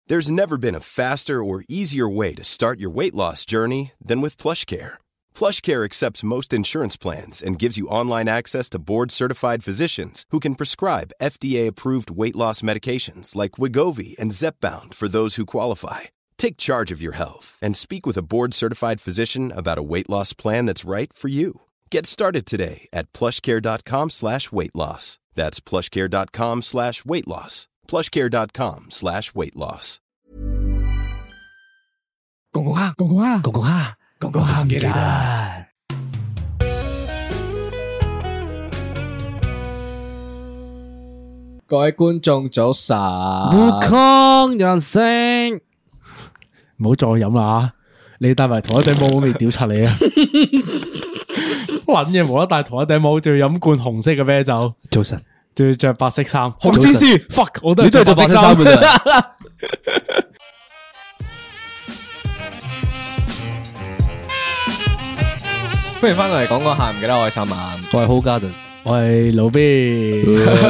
There's never been a faster or easier way to start your weight loss journey than with PlushCare. PlushCare accepts most insurance plans and gives you online access to board-certified physicians who can prescribe FDA-approved weight loss medications like Wegovy and Zepbound for those who qualify. Take charge of your health and speak with a board-certified physician about a weight loss plan that's right for you. Get started today at plushcare.com/weightloss. That's plushcare.com/weightloss. plushcare.com/weightloss. 公公蝦，唔記得。 各位觀眾早晨， 悟空人聲，唔好再飲啦！你戴埋同一頂帽，我未屌柒你啊！撚嘢無啦，戴同一頂帽，仲要飲罐紅色嘅啤酒。 早晨， 仲要着白色衫，紅之師 fuck， 我都係着白色衫嘅啫。 歡迎翻到嚟講講下，唔記得我係三萬， 我係 Ho Garden， 我係老 B。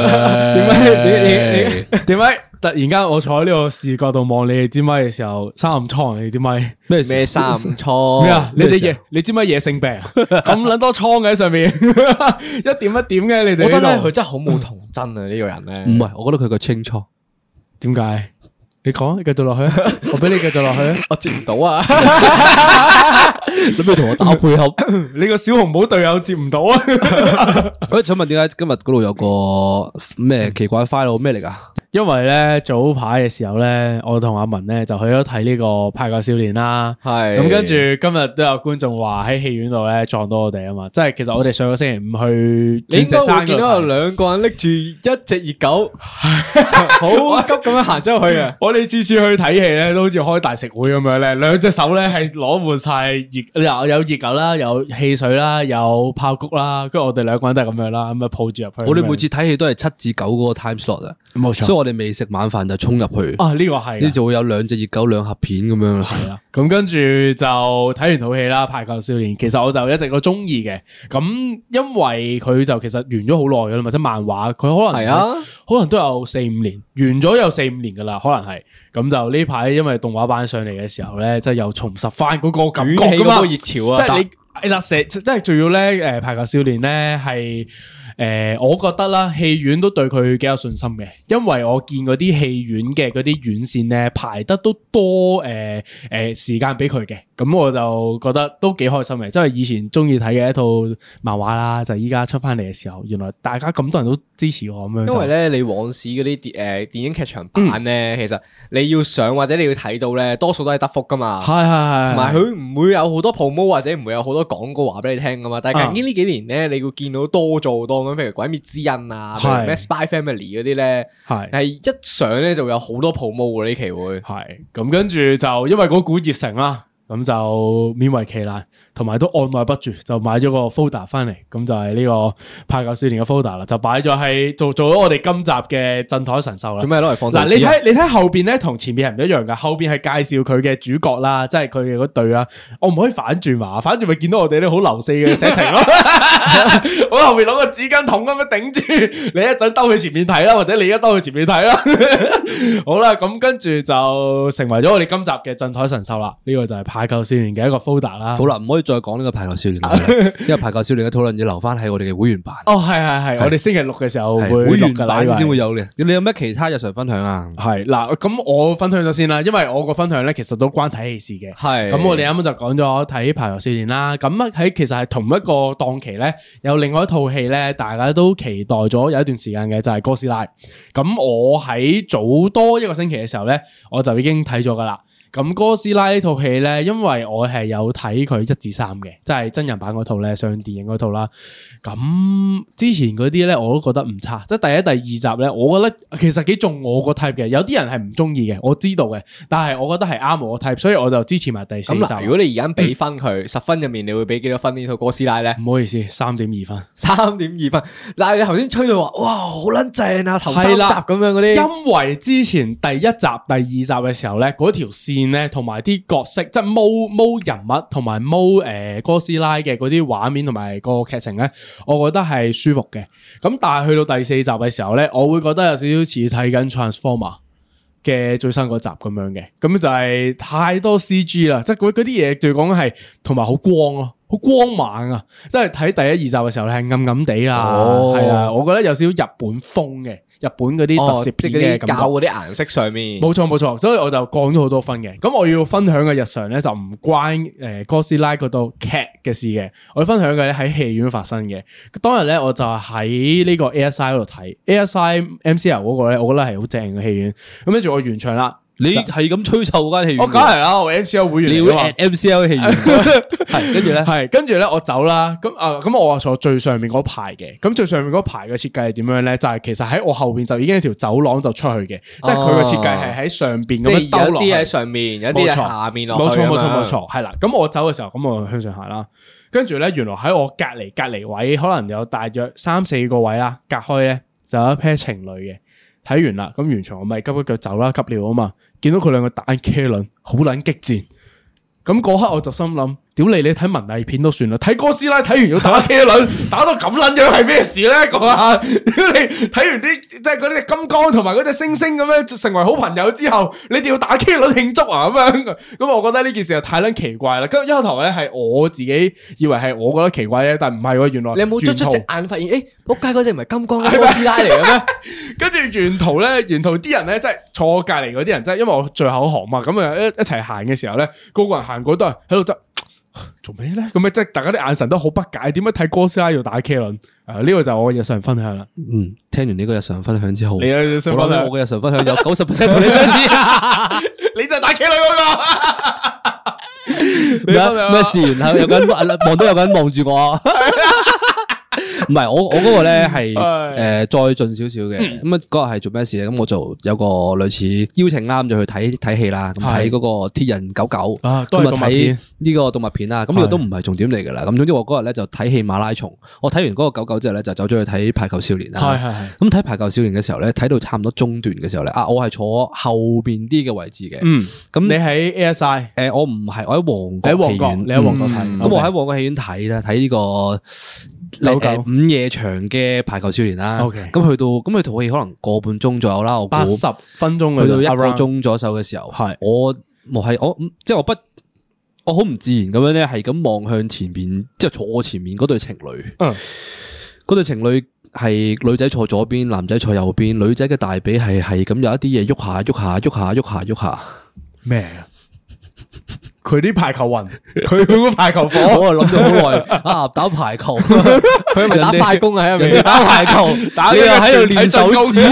點解突然間我坐喺呢個視角度望你哋支咪嘅時候，生暗瘡你支咪咩生暗瘡咩啊？你哋你支咪野性病咁撚多瘡嘅喺上面，一點一點嘅你哋。 我覺得佢真係好冇童真啊！呢個人咧， 唔係，我覺得佢個清楚。 點解？你講，你繼續落去啊！我俾你繼續落去啊！ 我接唔到啊！ 諗住同我打配合， 你個小紅帽隊友接唔到啊！ 我想問點解今日嗰度有個咩奇怪 file 咩嚟㗎？ 因為咧早排嘅時候咧，我同阿文咧就去咗睇呢個派球少年啦。 係咁跟住今日都有觀眾話喺戲院度咧撞到我哋啊嘛，即係其實我哋上個星期五去你應該會鑽石山見到有兩個人拎住一隻熱狗，好急咁樣行咗去嘅。 我哋次次去睇戲咧，都好似開大食會咁樣咧，兩隻手咧係攞滿晒熱，有熱狗啦，有汽水啦，有爆谷啦，跟住我哋兩個人都係咁樣啦，咁啊抱住入去。 我哋每次睇戲都係7至9嗰個 time slot 啊， 冇錯， 所以我哋未食晚飯就衝入去。 啊，呢個係呢就會有2隻熱狗2盒片咁樣啦。 係啦，咁跟住就睇完套戲啦，《排球少年》其實我就一直都中意嘅。咁因為佢就其實完咗好耐噶啦嘛，即係漫畫，佢可能係啊， 可能都有4-5年，完咗有4-5年噶啦，可能係。咁就呢排因為動畫版上嚟嘅時候咧，即係又重拾翻嗰個感覺噶嘛， 嗰個熱潮啊！ 即係你嗱成，即係仲要咧，《排球少年》咧係。我覺得啦，戲院都對佢幾有信心嘅，因為我見嗰啲戲院嘅嗰啲院線咧排得都多時間俾佢嘅，咁我就覺得都幾開心嘅，即係以前中意睇嘅一套漫畫啦，就依家出翻嚟嘅時候，原來大家咁多人都支持我咁樣。 因為咧，你往時嗰啲電影劇場版咧，其實你要上或者你要睇到咧，多數都係得福噶嘛。 係， 同埋佢唔會有好多 promo 或者唔會有好多廣告話俾你聽噶嘛。但係近呢幾年咧，你會見到多咗好多。譬如《鬼滅之刃》啊，譬如咩《Spy Family》嗰啲咧，係一上咧就會有好多 promo 喎，呢期會係咁，跟住就因為嗰股熱誠啦，咁就勉為其難，同埋都按捺不住，就買咗個 folder 翻嚟，咁就係呢個派球少年嘅 folder 啦，就擺咗喺做咗我哋今集嘅鎮台神獸啦。 做咩攞嚟放？ 嗱，你睇後邊咧，同前面係唔一樣噶，後邊係介紹佢嘅主角啦，即係佢嘅嗰隊啦。我唔可以反轉嘛，反轉咪見到我哋啲好流四嘅 setting 咯。我後邊攞個紙巾筒咁樣頂住，你一陣兜去前面睇啦，或者你而家兜去前面睇啦。好啦，咁跟住就成為咗我哋今集嘅鎮台神獸啦。呢個就係派球少年嘅一個 folder 啦。 好啦，唔可以再講呢個排球少年啦，因為排球少年嘅討論要留翻喺我哋嘅會員版。 哦，係，我哋星期六嘅時候會會員錄㗎啦， 版先會有嘅。你有咩其他日常分享啊？ 係嗱，咁我分享咗先啦，因為我個分享咧其實都關睇戲事嘅。 係咁我哋啱啱就講咗睇排球少年啦。咁喺其實係同一個檔期咧，有另外一套戲咧，大家都期待咗有一段時間嘅，就係哥斯拉。咁我喺早多一個星期嘅時候咧，我就已經睇咗噶啦。咁哥斯拉呢套戲咧，因為我係有睇佢1至3嘅，即係真人版嗰套咧，上電影嗰套啦。咁之前嗰啲咧，我都覺得唔差，即係第1、第2集咧，我覺得其實幾中我個 type 嘅。有啲人係唔中意嘅，我知道嘅，但係我覺得係啱我個 type，所以我就支持埋第4集。 咁如果你而家俾分佢10分入面，你會俾幾多分呢套哥斯拉咧？ 唔好意思，3.2分 ，3.2分。但係你頭先吹到話，哇，好撚正啊，頭3集咁樣嗰啲。 因為之前第1集、第2集嘅時候咧，嗰條線咧，同埋啲角色，即係毛人物同埋毛哥斯拉嘅嗰啲畫面同埋個劇情咧，我覺得係舒服嘅。咁但係去到第4集嘅時候咧，我會覺得有少少似睇緊 Transformer 嘅最新嗰集咁樣嘅，咁就係太多 CG 啦，即係嗰啲嘢最講係同埋好光咯。好光猛啊！即係睇第一二集嘅時候咧，係暗暗地啦，係啊，我覺得有少少日本風嘅，日本嗰啲特攝片嘅感覺， 教嗰啲顏色上面， 冇錯，所以我就降咗好多分嘅。咁我要分享嘅日常咧就唔關哥斯拉嗰套劇嘅事嘅，我要分享嘅咧喺戲院發生嘅。當日咧我就喺呢個 ASI 嗰度睇 ASI MCL 嗰個咧，我覺得係好正嘅戲院。咁跟住我完場啦。 你係咁吹臭間戲院？ 我梗係啦，我 MCL 會員嚟㗎嘛。 你要 MCL 戲院係，跟住咧，我走啦。咁我坐最上面嗰排嘅。咁最上面嗰排嘅設計係點樣咧？就係其實喺我後邊就已經有條走廊就出去嘅，即係佢嘅設計係喺上邊咁樣兜落去。 有啲喺上面，有啲喺下面落去。 冇錯，係啦。咁我走嘅時候，咁我向上行啦。跟住咧，原來喺我隔離位，可能有大約3-4個位啦，隔開咧就有一 pair 情侶嘅。睇完啦，咁完場我咪急腳走啦，急尿啊嘛！見到佢兩個打茄輪，好撚激戰。咁嗰刻我就心諗，屌你睇文藝片都算啦，睇哥斯拉睇完要打茄輪，打到咁撚樣係咩事咧？講下，屌你睇完啲即係嗰啲金剛同埋嗰隻猩猩咁樣成為好朋友之後，你哋要打茄輪慶祝啊咁樣？咁我覺得呢件事就太撚奇怪啦。跟住一開頭咧係我自己以為係我覺得奇怪啫，但唔係喎，原來你有冇捽隻眼發現？仆街嗰隻唔係金剛哥斯拉嚟嘅咩？ 跟住沿途啲人咧，即係坐我隔籬嗰啲人，即係因為我最後一行嘛，咁啊一齊行嘅時候咧，個個人行過都係喺度執做咩咧？咁即係大家啲眼神都好不解，點解睇哥斯拉要打茄輪？呢個就係我嘅日常分享啦。 聽完呢個日常分享之後， 你嘅日常分享， 我嘅日常分享有90%同你相似， 你就係打茄輪嗰個。 咩事？然後有個人望到有個人望住我。唔係我嗰個咧係再進少少嘅，咁啊嗰日係做咩事咧？咁我就有個類似邀請啦，咁就去睇戲啦，咁睇嗰個鐵人狗狗，咁啊睇呢個動物片啦，咁呢個都唔係重點嚟噶啦。咁總之我嗰日咧就睇戲馬拉松，我睇完嗰個狗狗之後咧就走咗去睇排球少年啦。咁睇排球少年嘅時候咧，睇到差唔多中段嘅時候咧，我係坐後邊啲嘅位置嘅。 咁你喺 ASI？ 我唔係，我喺旺角戲院。你喺旺角睇？咁我喺旺角戲院睇啦，睇呢個午夜場嘅排球少年啦，咁去到咁佢套戲可能個半鐘左右啦，我估 80分鐘去到1個鐘左右嘅時候，我即係我好唔自然咁樣咧，係咁望向前邊，即係坐我前面嗰對情侶，嗰對情侶係女仔坐左邊，男仔坐右邊，女仔嘅大髀係咁有一啲嘢喐下咩啊？佢啲排球運，佢個排球火， 我諗咗好耐打排球， 佢係咪打快攻啊？喺入面打排球，你又喺度練手指。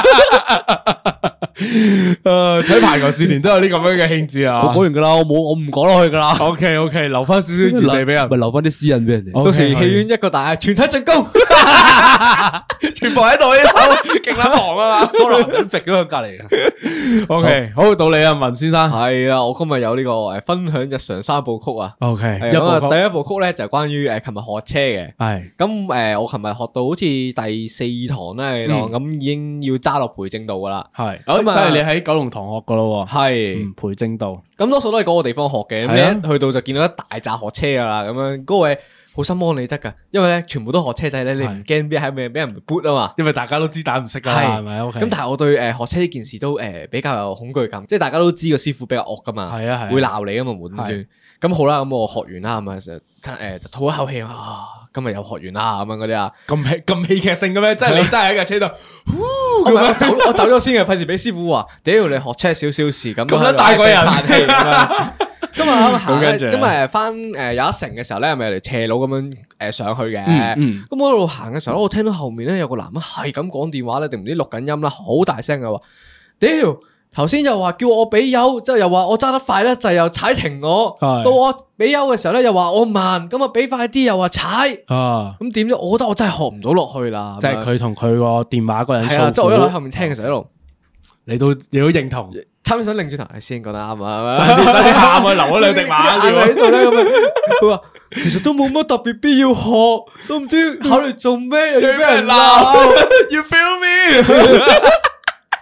睇排球少年都有啲咁樣嘅興致啊！ 我講完噶啦，我唔講落去噶啦。 OK， 留翻少少餘地俾人， 咪留翻啲私隱俾人哋。 到時戲院一個大全體進攻， 全部喺度，啲手勁撚忙啊嘛 ，Sora 咁揈咗喺隔籬。 OK，好到你啊，文先生。 係啦，我今日有呢個分享日常3部曲啊。 OK， 第一部曲咧就係關於琴日學車嘅。 係咁我琴日學到好似第4堂咧，咁已經要揸落培正道噶啦。 係。即係你喺九龍塘學噶咯， 係培正道， 咁多數都係嗰個地方學嘅。咁你一去到就見到一大紮學車噶啦，咁樣嗰位好心安理得噶，因為咧全部都學車仔咧，你唔驚邊喺咪俾人 boot 啊嘛， 因為大家都知打唔識噶，係咪？ 咁但係我對學車呢件事都比較有恐懼感，即係大家都知個師傅比較惡噶嘛，係啊，會鬧你噶嘛，無端端。咁好啦，咁我學完啦，咁啊就吐一口氣啊，今日又學完啦，咁樣嗰啲啊， 咁戲劇性嘅咩？即係你真係喺架車度， 我走咗先嘅，費事俾師傅話，屌你學車少少事咁樣大個人嘆氣咁樣。 咁啊翻有一成嘅時候咧，咪有條斜路咁樣上去嘅。咁我喺度行嘅時候，我聽到後面咧有個男人係咁講電話咧，定唔知錄緊音啦，好大聲嘅話，屌！頭先又話叫我俾油，之後又話我揸得快咧，就又踩停我。到我俾油嘅時候咧，又話我慢，咁啊俾快啲又話踩。咁點知？我覺得我真係學唔到落去啦。 即係佢同佢個電話嗰人訴苦。 即係我一路喺後面聽嘅時候一路， 你都認同， 差唔多想擰轉頭，先覺得啱啊， 真係喊啊，流咗兩滴眼淚喺度咧。咁樣佢話其實都冇乜特別必要學，都唔知考慮做咩，又要俾人鬧。 You feel me？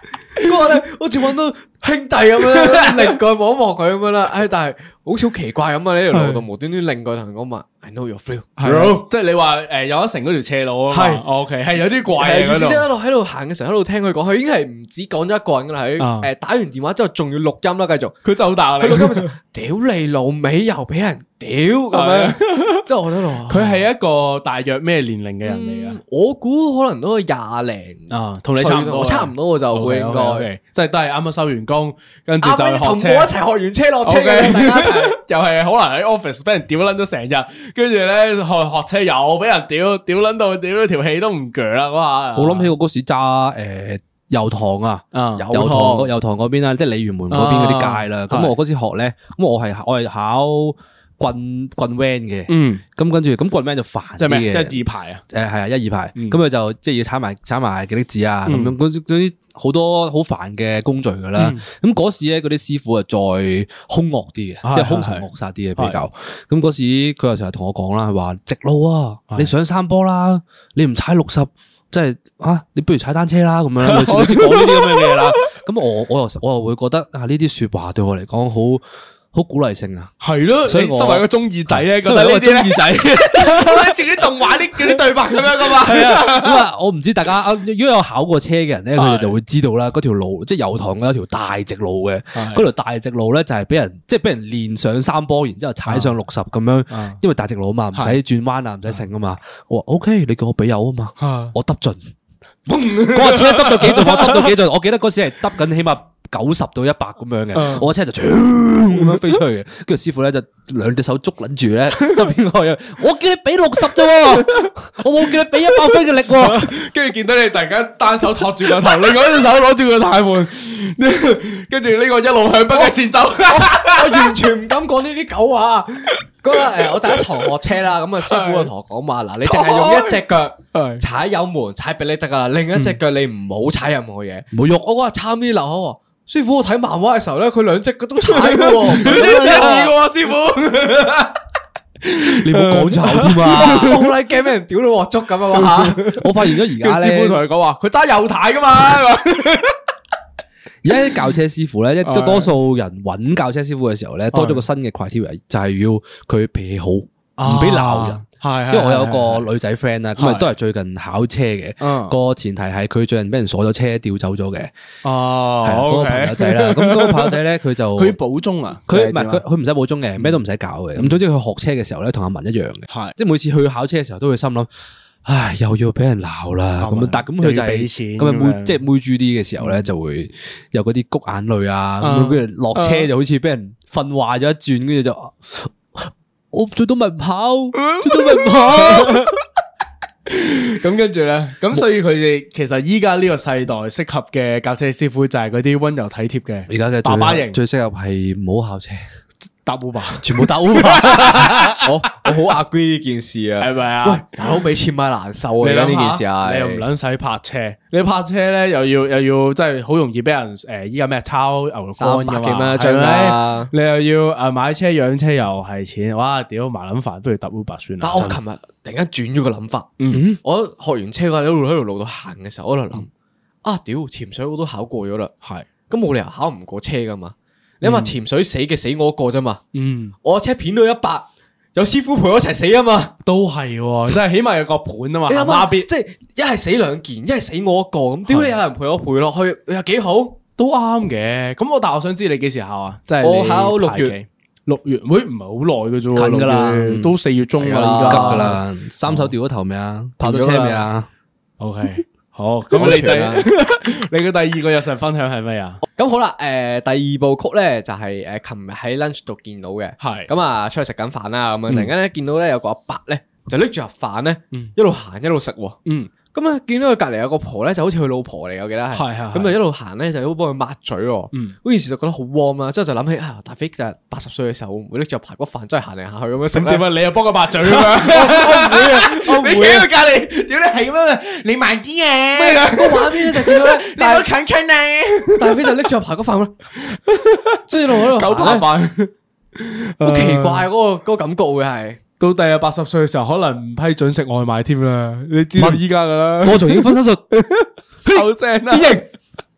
嗰個咧好似揾到兄弟咁樣，擰過望一望佢咁樣啦。但係好似好奇怪咁啊！呢條路度無端端擰過同人講話 I know your feel， 即係你話有一成嗰條斜路啊嘛。係 OK， 係有啲怪嘅嗰度。 喺度行嘅時候喺度聽佢講，佢已經係唔止講咗一個人噶啦。喺打完電話之後仲要錄音啦，繼續。佢就好大力。佢錄音就屌你老味又俾人屌咁樣。即係我喺度。 佢係一個大約咩年齡嘅人嚟噶？ 我估可能都係20零啊，同你差唔多。 差唔多我就會應該， 即係都係啱啱收完工，跟住就學車。 同我一齊學完車落車嘅，大家一齊。 又係可能喺 office 俾人屌撚咗成日，跟住咧學車又俾人屌撚到屌到條氣都唔鋸啦嗰下。 我諗起我嗰時揸油塘啊，油塘嗰邊啦，即係鯉魚門嗰邊嗰啲街啦。咁我嗰時學咧，咁我係考棍 van 嘅。咁跟住咁棍 van 就煩啲嘅， 即係2排啊。 係啊，1、2排。咁佢就即係要踩埋幾粒字啊，咁樣嗰啲好多好煩嘅工序噶啦。咁嗰時咧嗰啲師傅啊再兇惡啲嘅，即係兇神惡煞啲嘅比較。咁嗰時佢又成日同我講啦，佢話直路啊，你上山坡啦，你唔踩60。即係你不如踩單車啦咁樣，類似講呢啲咁嘅嘢啦。咁我又會覺得呢啲說話對我嚟講好鼓勵性啊。係咯，所以我身為一個中二仔咧，覺得呢啲中二仔，好似啲動畫啲嗰啲對白咁樣噶嘛。係啊，咁啊，我唔知大家如果有考過車嘅人咧，佢哋就會知道啦。嗰條路即係油塘有一條大直路嘅，嗰條大直路咧就係俾人練上山坡，然之後踩上60咁樣。因為大直路啊嘛，唔使轉彎啊，唔使剩啊嘛。我話 OK，你叫我俾油啊嘛，我揼盡。嗰個車揼到幾盡，我揼到幾盡。我記得嗰時係揼緊起碼90到100咁樣嘅，我車就咁樣飛出去嘅。跟住師傅咧就2隻手捉捻住咧，側邊個人，我叫你俾60啫，我冇叫你俾100分嘅力。 跟住見到你突然間單手托住個頭，另外一隻手攞住個軚盤，跟住呢個一路向北嘅前走。我完全唔敢講呢啲狗話。 嗰日我第一堂學車啦，咁啊師傅就同我講話，嗱，你淨係用一隻腳踩油門踩俾你得噶啦，另一隻腳你唔好踩任何嘢，唔好喐。我嗰日差啲流口，師傅我睇漫畫嘅時候咧，佢2隻腳都踩嘅，一二嘅師傅， 你唔好講錯添啊！ 我好鬼驚俾人屌到鑊粥咁啊嘛！ 我發現咗而家咧， 師傅同佢講話，佢揸右軚噶嘛。 而家啲教車師傅咧，即多數人揾教車師傅嘅時候咧，多咗個新嘅 criteria，就係要佢脾氣好，唔俾鬧人。因為我有個女仔 friend 啦，咁啊都係最近考車嘅，個前提係佢最近俾人鎖咗車，調走咗嘅。哦，係嗰個朋友仔啦。咁嗰個朋友仔咧，佢就佢補鐘啊， 佢唔係佢唔使補鐘嘅，咩都唔使搞嘅。咁總之佢學車嘅時候咧，同阿文一樣嘅，係即係每次去考車嘅時候都會心諗。唉，又要俾人鬧啦，咁但咁佢就係咁啊，妹即係妹豬啲嘅時候咧，就會有嗰啲谷眼淚啊，咁跟住落車就好似俾人訓話咗一轉，跟住就我最多咪唔跑，最多咪唔跑。 咁跟住咧，咁所以佢哋其實依家呢個世代適合嘅教車師傅就係嗰啲溫柔體貼嘅， 而家嘅爸爸型最適合係唔好考車。 搭 Uber， 全部搭 Uber。 我好 agree 呢件事啊， 係咪啊？ 喂，大佬俾錢買難受啊！呢件事啊， 你又唔撚使泊車，你泊車咧又要真係好容易俾人依家咩抄牛肉乾㗎嘛，係咪？你又要買車養車又係錢，哇！屌麻撚煩，不如搭 Uber 算啦。 但我琴日突然間轉咗個諗法，我學完車嗰陣喺條路度行嘅時候，我喺度諗屌潛水我都考過咗啦，係咁冇理由考唔過車噶嘛。你諗下潛水死嘅死我一個啫嘛，我車片到100，有師傅陪我一齊死啊嘛， 都係，即係起碼有個盤啊嘛， 你諗下，即係一係死2件，一係死我一個，咁屌你有人陪我賠落去，又幾好， 都啱嘅。咁但係我想知你幾時考啊？即係我考6月， 喂，唔係好耐嘅啫， 近噶啦， 都4月中啦，而家急噶啦。3手掉咗頭未啊？跑咗車未啊 ？OK。好，咁你嘅第2個日常分享係咩啊？ 咁好啦，第2部曲咧就係琴日喺 lunch 度見到嘅，係咁啊出去食緊飯啦，咁樣突然間咧見到咧有個阿伯咧就拎住盒飯咧，一路行一路食，咁啊見到佢隔籬有個婆咧就好似佢老婆嚟，我記得係，咁啊一路行咧就好幫佢抹嘴，嗰件事就覺得好 warm 啦，之後就諗起啊大飛就80歲嘅時候會拎住排骨飯真係行嚟行去咁樣食， 點啊你又幫佢抹嘴啊嘛？我唔會，你喺佢隔籬，屌你係咁樣，你慢啲啊！咩噶？ 個畫面就見到咧， 你好近親啊！ 大飛就拎住排骨飯咯，即係一路喺度狗扒飯， 好奇怪嗰個感覺會係。 到第日80歲嘅時候，可能唔批准食外賣添啦。你知道依家噶啦， 我仲要分身術， 收聲啦！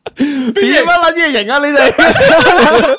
邊乜撚嘢型啊你哋？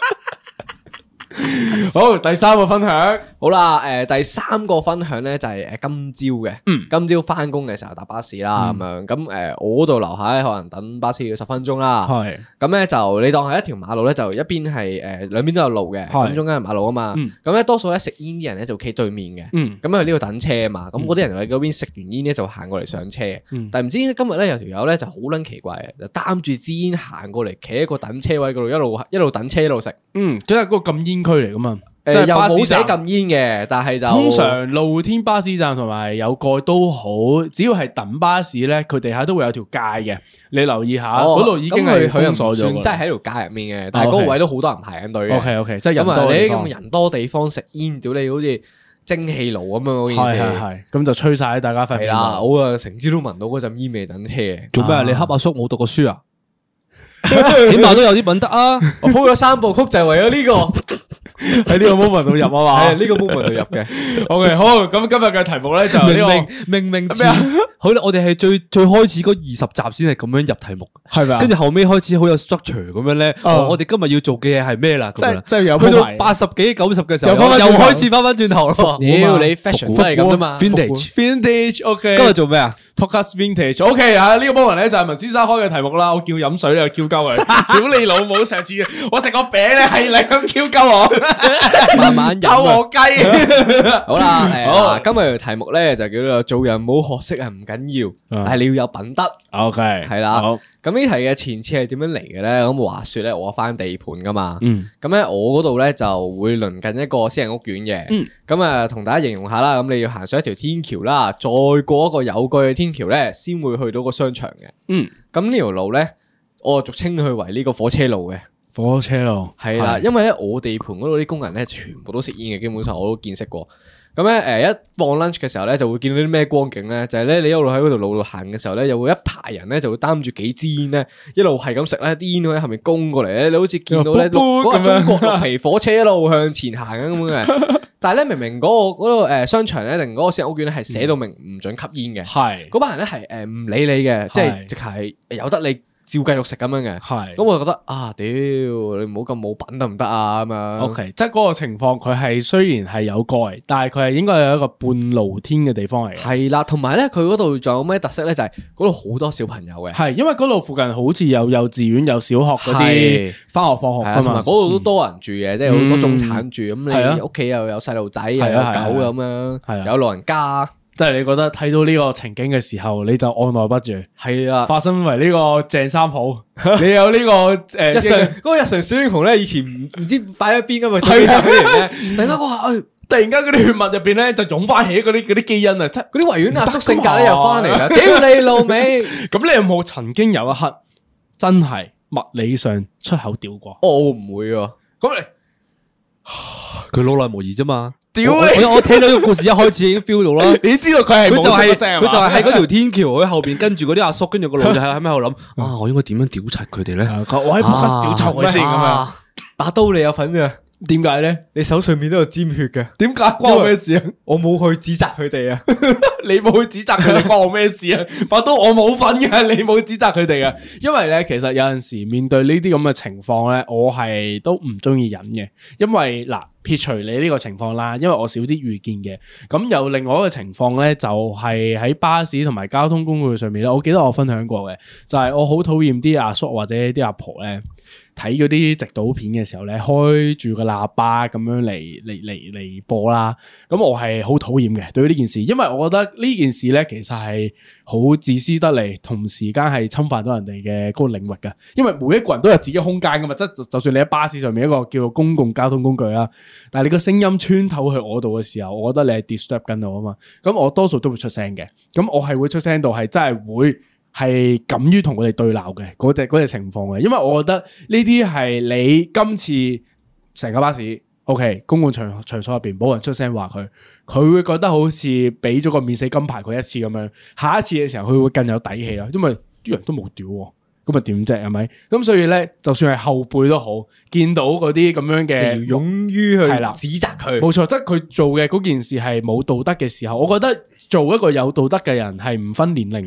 好，第三個分享， 好啦，第三個分享咧就係今朝嘅，今朝翻工嘅時候搭巴士啦，咁樣咁我嗰度樓下可能等巴士要10分鐘啦，係咁咧就你當係一條馬路咧，就一邊係兩邊都有路嘅，咁中間係馬路啊嘛，咁咧多數咧食煙啲人咧就企對面嘅，咁喺呢度等車啊嘛，咁嗰啲人就喺嗰邊食完煙咧就行過嚟上車，但係唔知今日咧有條友咧就好撚奇怪嘅，就擔住支煙行過嚟，企喺個等車位嗰度一路等車一路食， 即係嗰個禁煙區嚟噶嘛。 又冇寫禁煙嘅，但係就通常露天巴士站同埋有蓋都好，只要係等巴士咧，佢地下都會有條界嘅。你留意下，嗰度已經係封鎖咗，真係喺條界入面嘅。但係嗰個位都好多人排緊隊嘅。OK， 即係人多。你咁人多地方食煙，屌你好似蒸氣爐咁樣嗰件事。係，咁就吹晒喺大家塊面。係啦，我啊成朝都聞到嗰陣煙味等車。 做咩啊？你黑阿叔冇讀過書啊？起碼都有啲品德啊！ 我鋪咗3部曲就係為咗呢個。 喺呢個 moment 度入啊嘛， 係呢個 moment 度入嘅。 OK， 好，咁今日嘅題目咧就明咩啊？好啦，我哋係最開始嗰20集先係咁樣入題目，係咪？跟住後尾開始好有 structure 咁樣咧。我哋今日要做嘅嘢係咩啦？咁樣即係有去到80幾90嘅時候，又開始翻轉頭咯。 屌你 fashion 都係咁啫嘛 ，vintage，OK。 今日做咩啊？ Podcast Vintage，OK 啊，呢個 moment 咧就係文先生開嘅題目啦。我叫飲水咧，叫鳩佢。屌你老母！上次我食個餅咧，係你咁叫鳩我， 慢慢偷我雞。 好啦，今日嘅題目咧就叫做做人冇學識係唔緊要，但係你要有品德。 OK，係啦。咁呢題嘅前次係點樣嚟嘅咧？咁話說咧，我翻地盤噶嘛。咁咧我嗰度咧就會鄰近一個私人屋苑嘅。咁啊，同大家形容下啦。咁你要行上一條天橋啦，再過一個有蓋嘅天橋咧，先會去到個商場嘅。咁呢條路咧，我俗稱佢為呢個火車路嘅。 火車路係啦，因為咧我地盤嗰度啲工人咧，全部都食煙嘅，基本上我都見識過。咁咧一放 lunch 嘅時候咧，就會見到啲咩光景咧？就係咧你一路喺嗰條路度行嘅時候咧，又會一排人咧就會擔住幾支煙咧，一路係咁食咧，啲煙喺後面攻過嚟咧，你好似見到咧嗰個中國綠皮火車一路向前行咁嘅。但係咧明明嗰個商場咧，定嗰個私人屋苑咧係寫到明唔准吸煙嘅，係嗰班人咧係唔理你嘅，即係直係由得你照繼續食咁樣嘅，係咁我就覺得啊，屌你唔好咁冇品得唔得啊咁樣。 OK， 即係嗰個情況，佢係雖然係有蓋，但係佢係應該有一個半露天嘅地方嚟嘅。 係啦，同埋咧，佢嗰度仲有咩特色咧？就係嗰度好多小朋友嘅。 係因為嗰度附近好似有幼稚園、有小學嗰啲翻學放學噶嘛， 同埋嗰度都多人住嘅，即係好多中產住。咁你屋企又有細路仔，又有狗咁樣，有老人家。 即係你覺得睇到呢個情景嘅時候，你就按捺不住。 係啦， 化身為呢個鄭三寶，你有呢個日常嗰個日常小英雄咧，以前唔知擺喺邊咁嘛，推咗啲人咧，突然間我話，突然間嗰啲血脈入邊咧就湧翻起嗰啲基因啊，即係嗰啲維園阿叔性格咧又翻嚟啦，屌你老味！咁你有冇曾經有一刻真係物理上出口屌過？ 我唔會啊， 咁你佢老來無疑啫嘛。 我聽到呢個故事一開始已經 feel 到啦， 你知道佢係佢就係喺嗰條天橋喺後邊跟住嗰啲阿叔，跟住個老就喺度諗啊，我應該點樣屌柒佢哋咧？ 我喺 podcast 屌柒佢先咁樣， 把刀你有份嘅。 點解咧？ 你手上面都有沾血嘅， 點解關我咩事啊？ 我冇去指責佢哋啊， 你冇去指責佢哋，關我咩事啊？把刀我冇份嘅，你冇指責佢哋嘅。因為咧，其實有陣時面對呢啲咁嘅情況咧，我係都唔中意忍嘅。因為嗱，撇除你呢個情況啦，因為我少啲遇見嘅。咁有另外一個情況咧，就係喺巴士同埋交通工具上面咧，我記得我分享過嘅，就係我好討厭啲阿叔或者啲阿婆咧。睇嗰啲直島片嘅時候咧，開住個喇叭咁樣嚟播啦，咁我係好討厭嘅對於呢件事，因為我覺得呢件事咧其實係好自私得嚟，同時間係侵犯到人哋嘅嗰個領域噶，因為每一個人都有自己空間噶嘛，即係就算你喺巴士上面一個叫做公共交通工具啦，但係你個聲音穿透去我度嘅時候，我覺得你係 disturb 緊我啊嘛，咁我多數都會出聲嘅，咁我係會出聲到係真係會。係敢於同佢哋對鬧嘅嗰隻情況嘅，因為我覺得呢啲係你今次成個巴士 ，OK， 公共場所入邊冇人出聲話佢會覺得好似俾咗個免死金牌佢一次咁樣，下一次嘅時候佢會更有底氣啦，因為啲人都冇屌，咁啊點啫係咪？咁所以咧，就算係後輩都好，見到嗰啲咁樣嘅， 勇於去指責佢， 冇錯，即係佢做嘅嗰件事係冇道德嘅時候，我覺得做一個有道德嘅人係唔分年齡噶。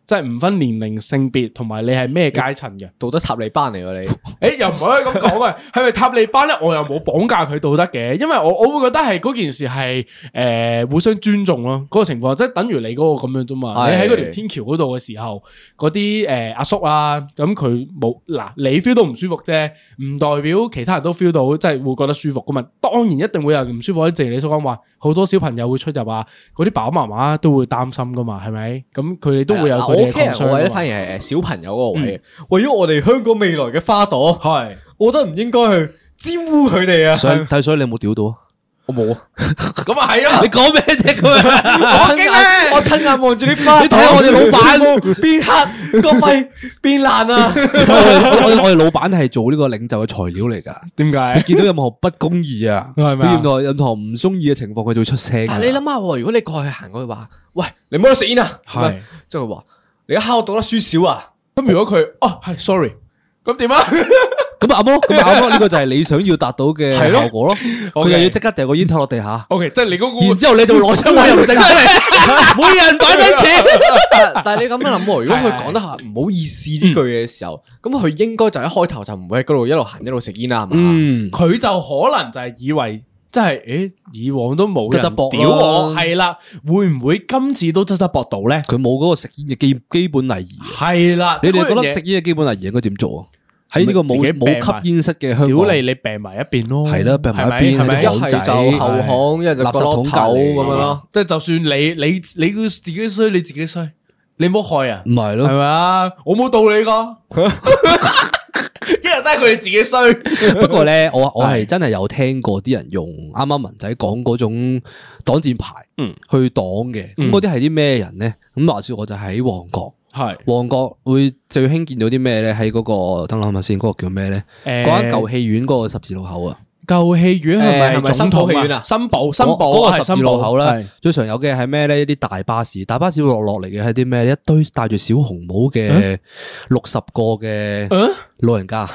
即係唔分年齡、性別同埋你係咩階層嘅。 道德塔利班嚟喎你。 又唔可以咁講啊？係咪塔利班咧？我又冇綁架佢道德嘅，因為我會覺得係嗰件事係互相尊重咯。嗰個情況即係等於你嗰個咁樣啫嘛。你喺嗰條天橋嗰度嘅時候，嗰啲阿叔啊，咁佢冇嗱，你 feel 到唔舒服啫，唔代表其他人都 feel 到，即係會覺得舒服噶嘛。當然一定會有人唔舒服。正如你所講話，好多小朋友會出入啊，嗰啲爸爸媽媽都會擔心噶嘛，係咪？咁佢哋都會有佢哋嘅concern。我位咧反而係小朋友嗰個位，為咗我哋香港未來嘅花朵，係，我覺得唔應該去沾污佢哋啊。 所以你有冇屌到啊？ 我冇啊。 咁啊係啊！ 你講咩啫？咁我親眼望住啲花， 你睇下我哋老闆變黑個肺變爛啊！ 我哋老闆係做呢個領袖嘅材料嚟噶。 點解？ 你見到任何不公義啊， 係咪啊？ 任何唔中意嘅情況，佢就會出聲。 但係你諗下，如果你過去行過去話，喂，你唔好食煙啊，係，即係佢話你而家我讀得書少啊。咁如果佢係 sorry， 咁點啊？ 咁啊啱咯，呢個就係你想要達到嘅效果咯。佢又要即刻掉個煙頭落地下。 OK， 即係你嗰個， 然之後你就攞出我又剩出嚟，每人擺低錢。 但係你咁樣諗，如果佢講得下唔好意思呢句嘅時候，咁佢應該就一開頭就唔會喺嗰度一路行一路食煙啦，係嘛？ 佢就可能就係以為，即係以往都冇人屌我，係啦，會唔會今次都側側膊到咧？ 佢冇嗰個食煙嘅基本禮儀。 係啦， 你哋覺得食煙嘅基本禮儀應該點做啊？喺呢個冇吸煙室嘅香港， 屌你病埋一邊咯， 係啦，病埋一邊， 一係就後巷，一係就垃圾桶隔離咁樣咯。 即係就算你要自己衰，你自己衰，你唔好害人， 唔係咯， 係咪啊？我冇道理噶，一日都係佢哋自己衰。 不過咧，我係真係有聽過啲人用啱啱文仔講嗰種擋箭牌，去擋嘅。咁嗰啲係啲咩人咧？咁話說我就喺旺角。係旺角會最興見到啲咩咧？喺嗰個等我諗下先，嗰個叫咩咧？嗰間舊戲院嗰個十字路口啊， 舊戲院係咪新寶戲院啊？ 新寶嗰個十字路口啦。最常有嘅係咩咧？一啲大巴士落嚟嘅係啲咩？一堆戴住小紅帽嘅60個嘅老人家，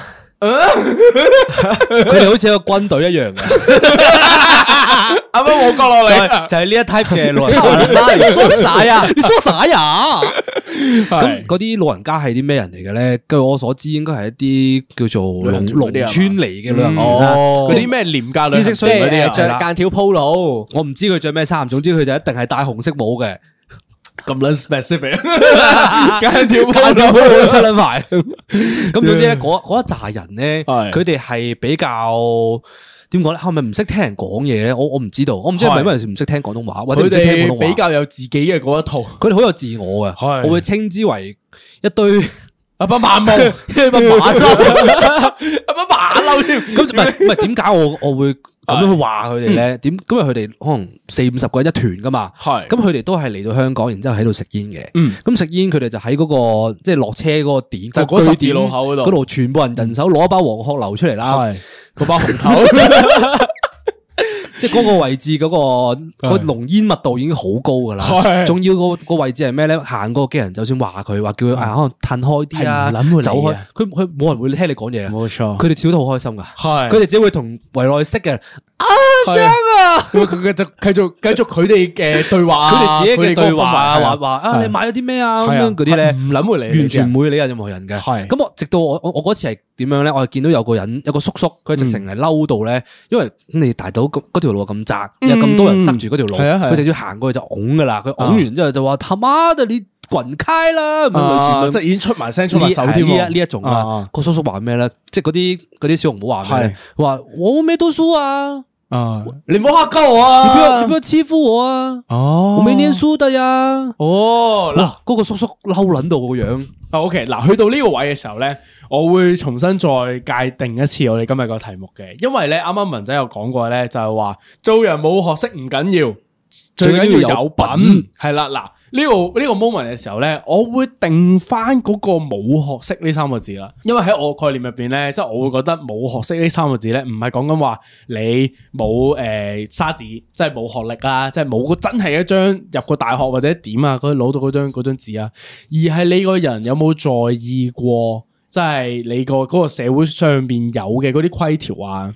佢哋好似一個軍隊一樣嘅。 啱啱我講落嚟， 就係呢一 type 嘅老人家。 你說啥呀？ 你說啥呀？咁嗰啲老人家係啲咩人嚟嘅咧？據我所知，應該係一啲叫做農村嚟嘅老人家， 嗰啲咩廉價知識衰嗰啲着間條 polo， 我唔知佢着咩衫，總之佢就一定係戴紅色帽嘅。 咁撚 specific， 間條 polo 出撚埋。咁總之咧，嗰一紮人咧，佢哋係比較。點講咧？係咪唔識聽人講嘢咧？我唔知道，我唔知係咪因為唔識聽廣東話，或者唔識聽普通話。 比較有自己嘅嗰一套， 佢哋好有自我嘅，我會稱之為一堆阿把馬毛，一把馬騮添。 咁唔係點解我會咁樣去話佢哋咧？點？因為佢哋可能40-50個人一團噶嘛，咁佢哋都係嚟到香港，然之後喺度食煙嘅。咁食煙佢哋就喺嗰個即係落車嗰個點， 就嗰十字路口嗰度，全部人手攞一包黃鶴樓出嚟啦。 嗰包紅頭， 即係嗰個位置嗰個濃煙密度已經好高噶啦，仲要個位置係咩咧？行過嘅人就算話佢，話叫佢可能褪開啲啊，走開，佢冇人會聽你講嘢，冇錯，佢哋笑得好開心噶，佢哋只會同圍內識嘅香啊， 佢就繼續佢哋嘅對話， 佢哋自己嘅對話啊，話啊你買咗啲咩啊咁樣嗰啲咧， 唔諗會理， 完全唔會理任何人嘅。咁我直到我嗰次係點樣咧？我係見到有個叔叔，佢直情係嬲到咧，因為你大到嗰條路咁窄，有咁多人塞住嗰條路，佢直接行過去就拱噶啦，佢拱完之後就話他媽的你滾開啦，咁類似即係已經出埋聲出埋手添。 呢一種啊，個叔叔話咩咧？即係嗰啲小紅帽話咩？話我沒讀書啊。 你唔好嚇鳩我啊！ 你不要欺負我啊！我沒念書的呀！嗱，嗰個叔叔嬲撚到個樣。 OK， 嗱，去到呢個位嘅時候咧，我會重新再界定一次我哋今日個題目嘅，因為咧啱啱文仔有講過咧，就係話做人冇學識唔緊要，最緊要有品。係啦，嗱。呢個 moment 嘅時候咧，我會定翻嗰個冇學識呢3個字啦，因為喺我概念入邊咧，即係我會覺得冇學識呢3個字咧，唔係講緊話你冇沙紙，即係冇學歷啊，即係冇真係一張入過大學或者點啊，佢攞到嗰張紙啊，而係你個人有冇在意過，即係你嗰個社會上邊有嘅嗰啲規條啊。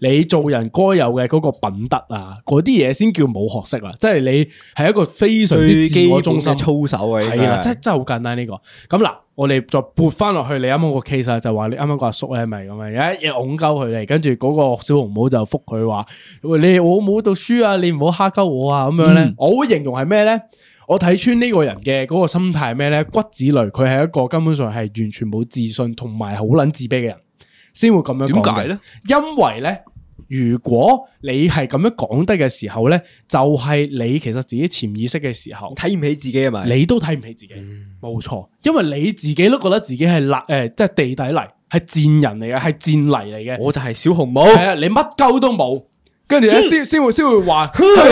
你做人該有嘅嗰個品德啊，嗰啲嘢先叫冇學識啊！即係你係一個非常之自我中心操守啊， 係啦，真係好簡單呢個。咁嗱，我哋再撥翻落去你啱啱個 case 啊，就話你啱啱個阿叔咧，咪咁樣有一嘢戇鳩佢嚟，跟住嗰個小紅帽就覆佢話：你我冇讀書啊，你唔好蝦鳩我啊！咁樣咧，我會形容係咩咧？我睇穿呢個人嘅嗰個心態係咩咧？骨子裡佢係一個根本上係完全冇自信同埋好撚自卑嘅人，先會咁樣講。 點解咧？ 因為咧，如果你係咁樣講得嘅時候咧，就係你其實自己潛意識嘅時候睇唔起自己啊嘛， 你都睇唔起自己，冇錯，因為你自己都覺得自己係即係地底泥，係賤人嚟嘅，係賤泥嚟嘅。 我就係小紅帽， 係啊，你乜鳩都冇。跟住咧，先會話，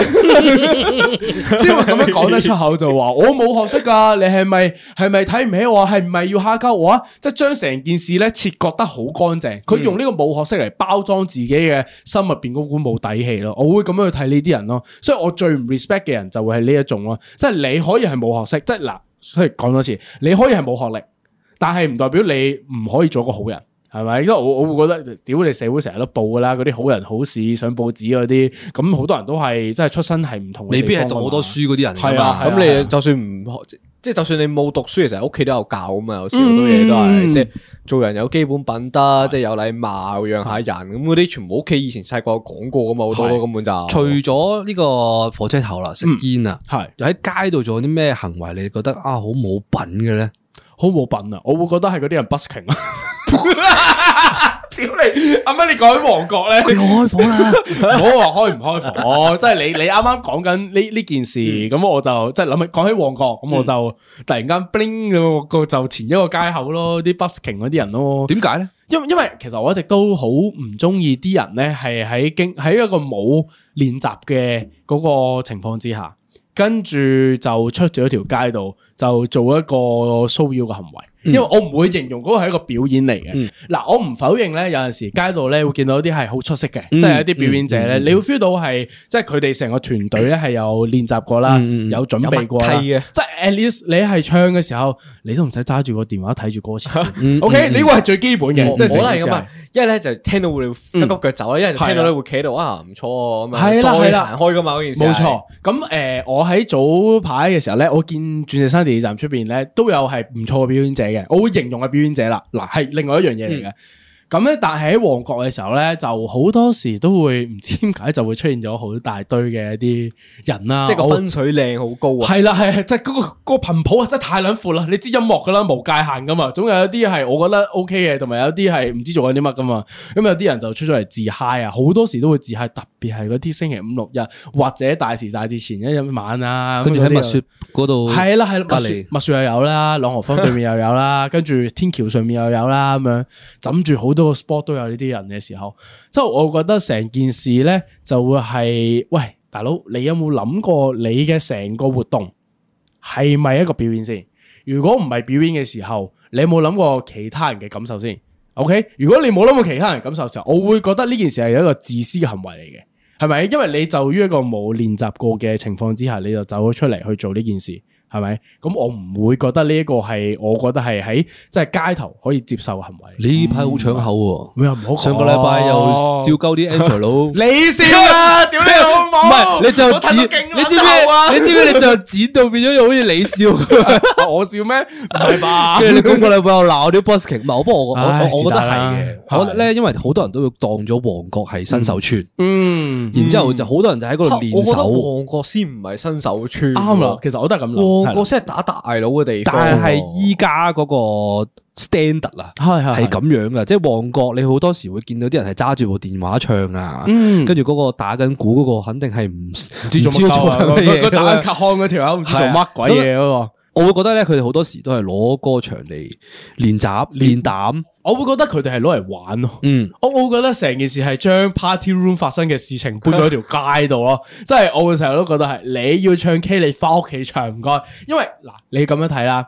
先會咁樣講得出口，就話我冇學識噶，你係咪睇唔起我？係唔係要蝦鳩我啊？即係將成件事咧切割得好乾淨，佢用呢個冇學識嚟包裝自己嘅心入邊嗰股冇底氣咯。我會咁樣去睇呢啲人咯，所以我最唔 respect 嘅人就會係呢一種咯。即係你可以係冇學識，即係嗱，所以講多次，你可以係冇學歷，但係唔代表你唔可以做個好人。係咪？因為我會覺得，屌你社會成日都報噶啦，嗰啲好人好事上報紙嗰啲，咁好多人都係即係出身係唔同嘅， 未必係讀好多書嗰啲人係啊。 咁你就算唔學，即係就算你冇讀書，其實屋企都有教啊嘛。有時好多嘢都係即係做人有基本品德，即係有禮貌，讓下人咁嗰啲，全部屋企以前細個講過噶嘛，好多都根本就。 除咗呢個火車頭啦，食煙啊，係喺街度做啲咩行為，你覺得啊好冇品嘅咧？ 好冇品啊！我會覺得係嗰啲人 busking 啊。屌你！阿媽你講喺旺角咧， 佢開火啦！ 我話開唔開火，即係你啱啱講緊呢件事，咁我就即係諗起講起旺角，咁我就突然間 bling 咁就前一個街口咯，啲 busking 嗰啲人咯。點解咧？因為其實我一直都好唔中意啲人咧，係喺一個冇練習嘅嗰個情況之下，跟住就出咗條街度就做一個騷擾嘅行為。因為我唔會形容嗰個係一個表演嚟嘅。嗱，我唔否認咧，有陣時街道咧會見到一啲係好出色嘅，即係一啲表演者咧，你會 feel 到係即係佢哋成個團隊咧係有練習過啦，有準備過啦，即係 at least 你係唱嘅時候，你都唔使揸住個電話睇住歌詞先。OK，呢個係最基本嘅，即係可能咁啊。一係咧就聽到會急急腳走啦，一係就聽到咧會企喺度啊，唔錯咁樣，係啦，行開噶嘛嗰件事。冇錯。咁我喺早排嘅時候咧，我見鑽石山地鐵站出邊咧都有係唔錯嘅表演者。我會形容係表演者啦，嗱係另外一樣嘢嚟嘅。咁咧，但係喺旺角嘅時候咧，就好多時都會唔知點解就會出現咗好大堆嘅一啲人啦，即係個分水嶺好高啊！係啦，係即係嗰個頻譜啊，真係太撚闊啦！你知音樂噶啦，無界限噶嘛，總有一啲係我覺得 OK 嘅，同埋有啲係唔知做緊啲乜噶嘛。咁有啲人就出咗嚟自嗨啊，好多時都會自嗨，特別係嗰啲星期五六日或者大時大節前一晚啊，跟住喺蜜雪嗰度係啦，係蜜雪又有啦，朗豪坊對面又有啦，跟住天橋上面又有啦，咁樣枕住好多個 spot 都有呢啲人嘅時候，即係我覺得成件事咧就會係，喂大佬，你有冇諗過你嘅成個活動係咪一個表演先？如果唔係表演嘅時候，你有冇諗過其他人嘅感受先 ？OK， 如果你冇諗過其他人感受嘅時候，我會覺得呢件事係一個自私嘅行為嚟嘅，係咪？因為你就於一個冇練習過嘅情況之下，你就走咗出嚟去做呢件事。係咪？咁我唔會覺得呢一個係，我覺得係喺即係街頭可以接受嘅行為。呢排好搶口喎，咩唔好？上個禮拜又照鳩啲 Angel 佬，你笑啊！屌你老母！唔係你就剪，你知唔知？你知唔知？你就剪到變咗好似你笑，我笑咩？唔係吧？即係你今個禮拜又鬧啲 busking，唔係，不過我覺得係嘅。我覺得咧，因為好多人都會當咗旺角係新手村，然之後就好多人就喺嗰度練手。旺角先唔係新手村，啱啦。其實我都係咁諗。旺角先係打大佬嘅地方，但係依家嗰個 standard 啊，係咁樣噶，即係旺角你好多時會見到啲人係揸住部電話唱啊，跟住嗰個打緊鼓嗰個肯定係唔知做乜嘢，個打緊卡康嗰條友唔知做乜鬼嘢嗰個。我會覺得咧，佢哋好多時都係攞歌場嚟練習練膽。我會覺得佢哋係攞嚟玩咯。我會覺得成件事係將 party room 發生嘅事情搬咗條街度咯。即係我會成日都覺得係你要唱 K，你翻屋企唱唔該。因為嗱，你咁樣睇啦，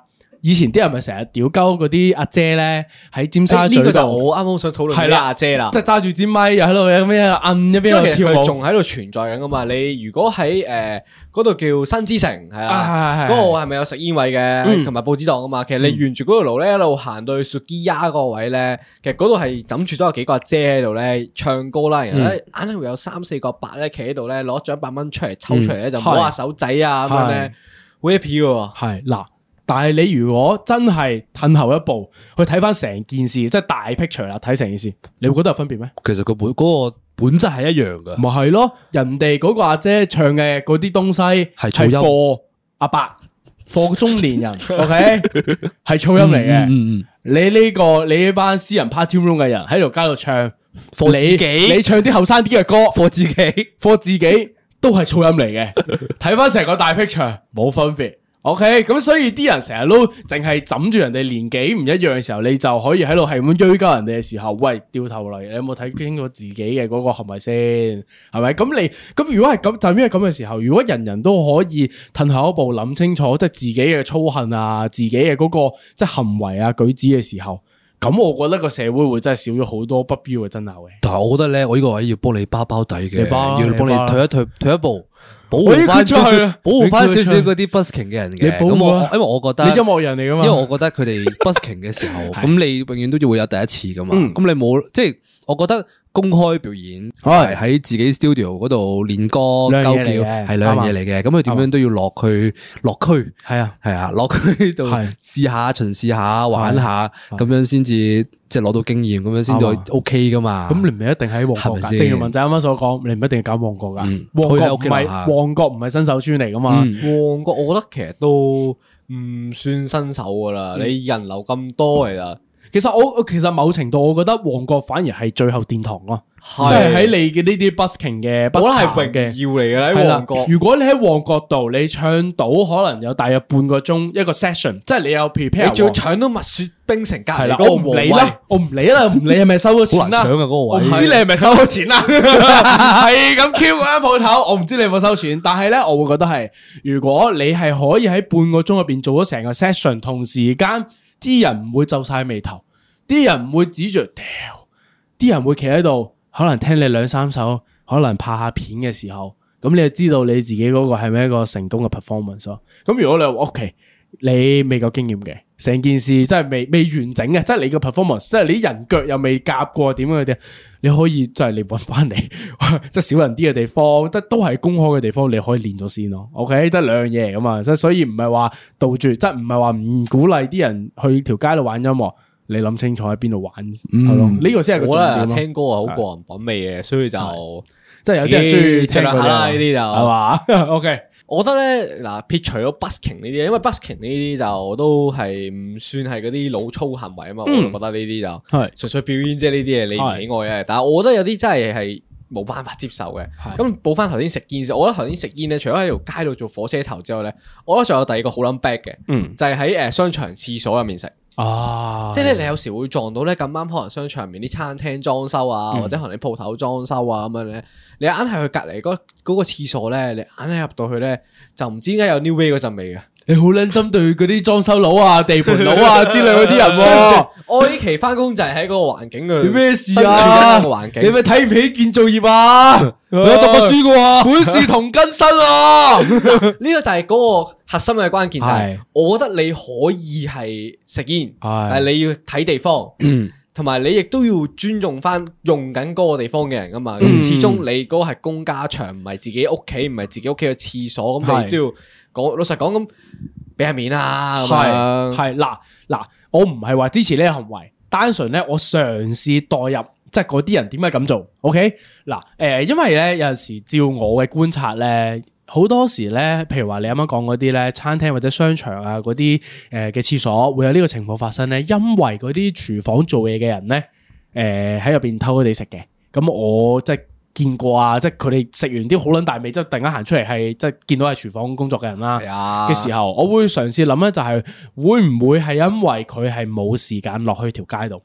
以前啲人咪成日屌鳩嗰啲阿姐咧喺尖沙咀度， 我啱啱想討論係啦阿姐啦， 即係揸住支咪又喺度有咩摁一邊喺度跳舞， 仲喺度存在緊噶嘛？你如果喺嗰度叫新之城係啦，嗰個係咪有食煙位嘅，同埋報紙檔啊嘛？其實你沿住嗰條路咧一路行到去 Sukiya 嗰個位咧，其實嗰度係枕住都有幾個阿姐喺度咧唱歌啦，然後咧硬係會有3-4個伯咧企喺度咧攞咗100蚊出嚟抽出嚟咧就摸下手仔啊咁樣咧，好 happy 嘅。係嗱。但係你如果真係褪後一步去睇翻成件事，即係大 picture 啦，睇成件事，你會覺得有分別咩？ 其實嗰個本質係一樣噶， 咪係咯？人哋嗰個阿姐唱嘅嗰啲東西係噪音，for 阿伯，for 中年人，OK， 係噪音嚟嘅。你呢班私人 party room 嘅人喺條街度唱，for 自己，你唱啲後生啲嘅歌，for 自己，for 自己都係噪音嚟嘅。睇翻成個大 picture 冇分別。OK， 咁所以啲人成日都淨係枕住人哋年紀唔一樣嘅時候，你就可以喺度係咁追究人哋嘅時候，喂，掉頭嚟，你有冇睇清楚自己嘅嗰個係咪先？係咪？咁如果係咁，就因為咁嘅時候，如果人人都可以褪後一步諗清楚，即係自己嘅操行啊，自己嘅嗰個即係行為啊舉止嘅時候，咁我覺得個社會會真係少咗好多不必要嘅爭拗嘅。但係我覺得咧，我呢個位要幫你包底嘅，要幫你退一步。保護翻少少嗰啲 busking 嘅人嘅，咁因為我覺得你音樂人嚟噶嘛，因為我覺得佢哋 busking 嘅時候，咁你永遠都會有第一次噶嘛，咁你冇即係，我覺得公開表演係喺自己 studio 嗰度練歌交叫係兩樣嘢嚟嘅，咁佢點樣都要落區，係啊，落區度試下巡視下玩下，咁樣先至即係攞到經驗，咁樣先至 OK 噶嘛。咁你唔係一定喺旺角噶，正如文仔啱啱所講，你唔一定要搞旺角噶，旺角唔係新手村嚟噶嘛。 旺角我覺得其實都唔算新手噶啦，你人流咁多嚟啦。 其實某程度，我覺得旺角反而係最後殿堂咯，即係喺你嘅呢啲 busking 嘅，我覺得係榮耀嚟嘅喺旺角。如果你喺旺角度，你唱到可能有大約半個鐘一個 session， 即係你有 prepare， 你仲要搶到蜜雪冰城隔籬嗰個王位，我唔理啦，唔理係咪收咗錢啦，我唔知你係咪收咗錢啦，係咁 Q 嗰間鋪頭，我唔知你有冇收錢，但係咧我會覺得係，如果你係可以喺半個鐘入邊做咗成個 session， 同時間。啲人唔會皺晒眉頭，啲人唔會指住屌，啲人會企喺度，可能聽你2-3首，可能拍下片嘅時候，咁你就知道你自己嗰個係咪一個成功嘅 performance 咯。咁如果你話 OK， 你未夠經驗嘅，成件事真係未完整嘅，即係你個 performance， 即係你啲人腳又未夾過點樣嘅，你可以即係你搵翻嚟，即係少人啲嘅地方，都係公開嘅地方，你可以練咗先咯。OK， 即係兩樣嘢嚟噶嘛，即係所以唔係話杜絕，即係唔係話唔鼓勵啲人去條街度玩音樂，你諗清楚喺邊度玩係咯，呢個先係個重點咯。 聽歌啊，好個人品味嘅，所以就即係有啲人中意聽下啦，呢啲就係嘛。OK。 我覺得咧，嗱撇除咗 busking 呢啲，因為 busking 呢啲就都係唔算係嗰啲老粗行為啊嘛，我就覺得呢啲就係純粹表演啫，呢啲嘢你唔喜愛嘅。但係我覺得有啲真係冇辦法接受嘅。咁補翻頭先食煙先，我覺得頭先食煙咧，除咗喺條街度做火車頭之外咧，我覺得仲有第二個好撚 bad 嘅，就係喺商場廁所入面食。即係咧，你有時會撞到咧，咁啱可能商場入面啲餐廳裝修啊，或者可能啲鋪頭裝修啊咁樣咧，你硬係去隔籬嗰個廁所咧，你硬係入到去咧，就唔知點解有 New Way 嗰陣味嘅。你好撚針對嗰啲裝修佬啊、地盤佬啊之類嗰啲人。我呢期翻工就係喺嗰個環境度。咩事啊？個環境，你咪睇唔起建造業啊？我有讀過書嘅喎，本是同根生啊！呢個就係嗰個核心嘅關鍵，就係我覺得你可以係食煙，但係你要睇地方，同埋你亦都要尊重翻用緊嗰個地方嘅人噶嘛。咁始終你嗰個係公家場，唔係自己屋企，唔係自己屋企嘅廁所，咁你都要講老實講咁俾下面啊。係嗱，我唔係話支持呢個行為，單純咧我嘗試代入。即係嗰啲人點解咁做 ？OK 嗱，因為咧有陣時照我嘅觀察咧，好多時咧，譬如話你啱啱講嗰啲咧，餐廳或者商場啊嗰啲嘅廁所會有呢個情況發生咧，因為嗰啲廚房做嘢嘅人咧，喺入邊偷佢哋食嘅。咁我即係見過啊，即係佢哋食完啲好撚大味，即係突然間行出嚟係即係見到係廚房工作嘅人啦嘅時候，我會嘗試諗咧，就係會唔會係因為佢係冇時間落去條街度？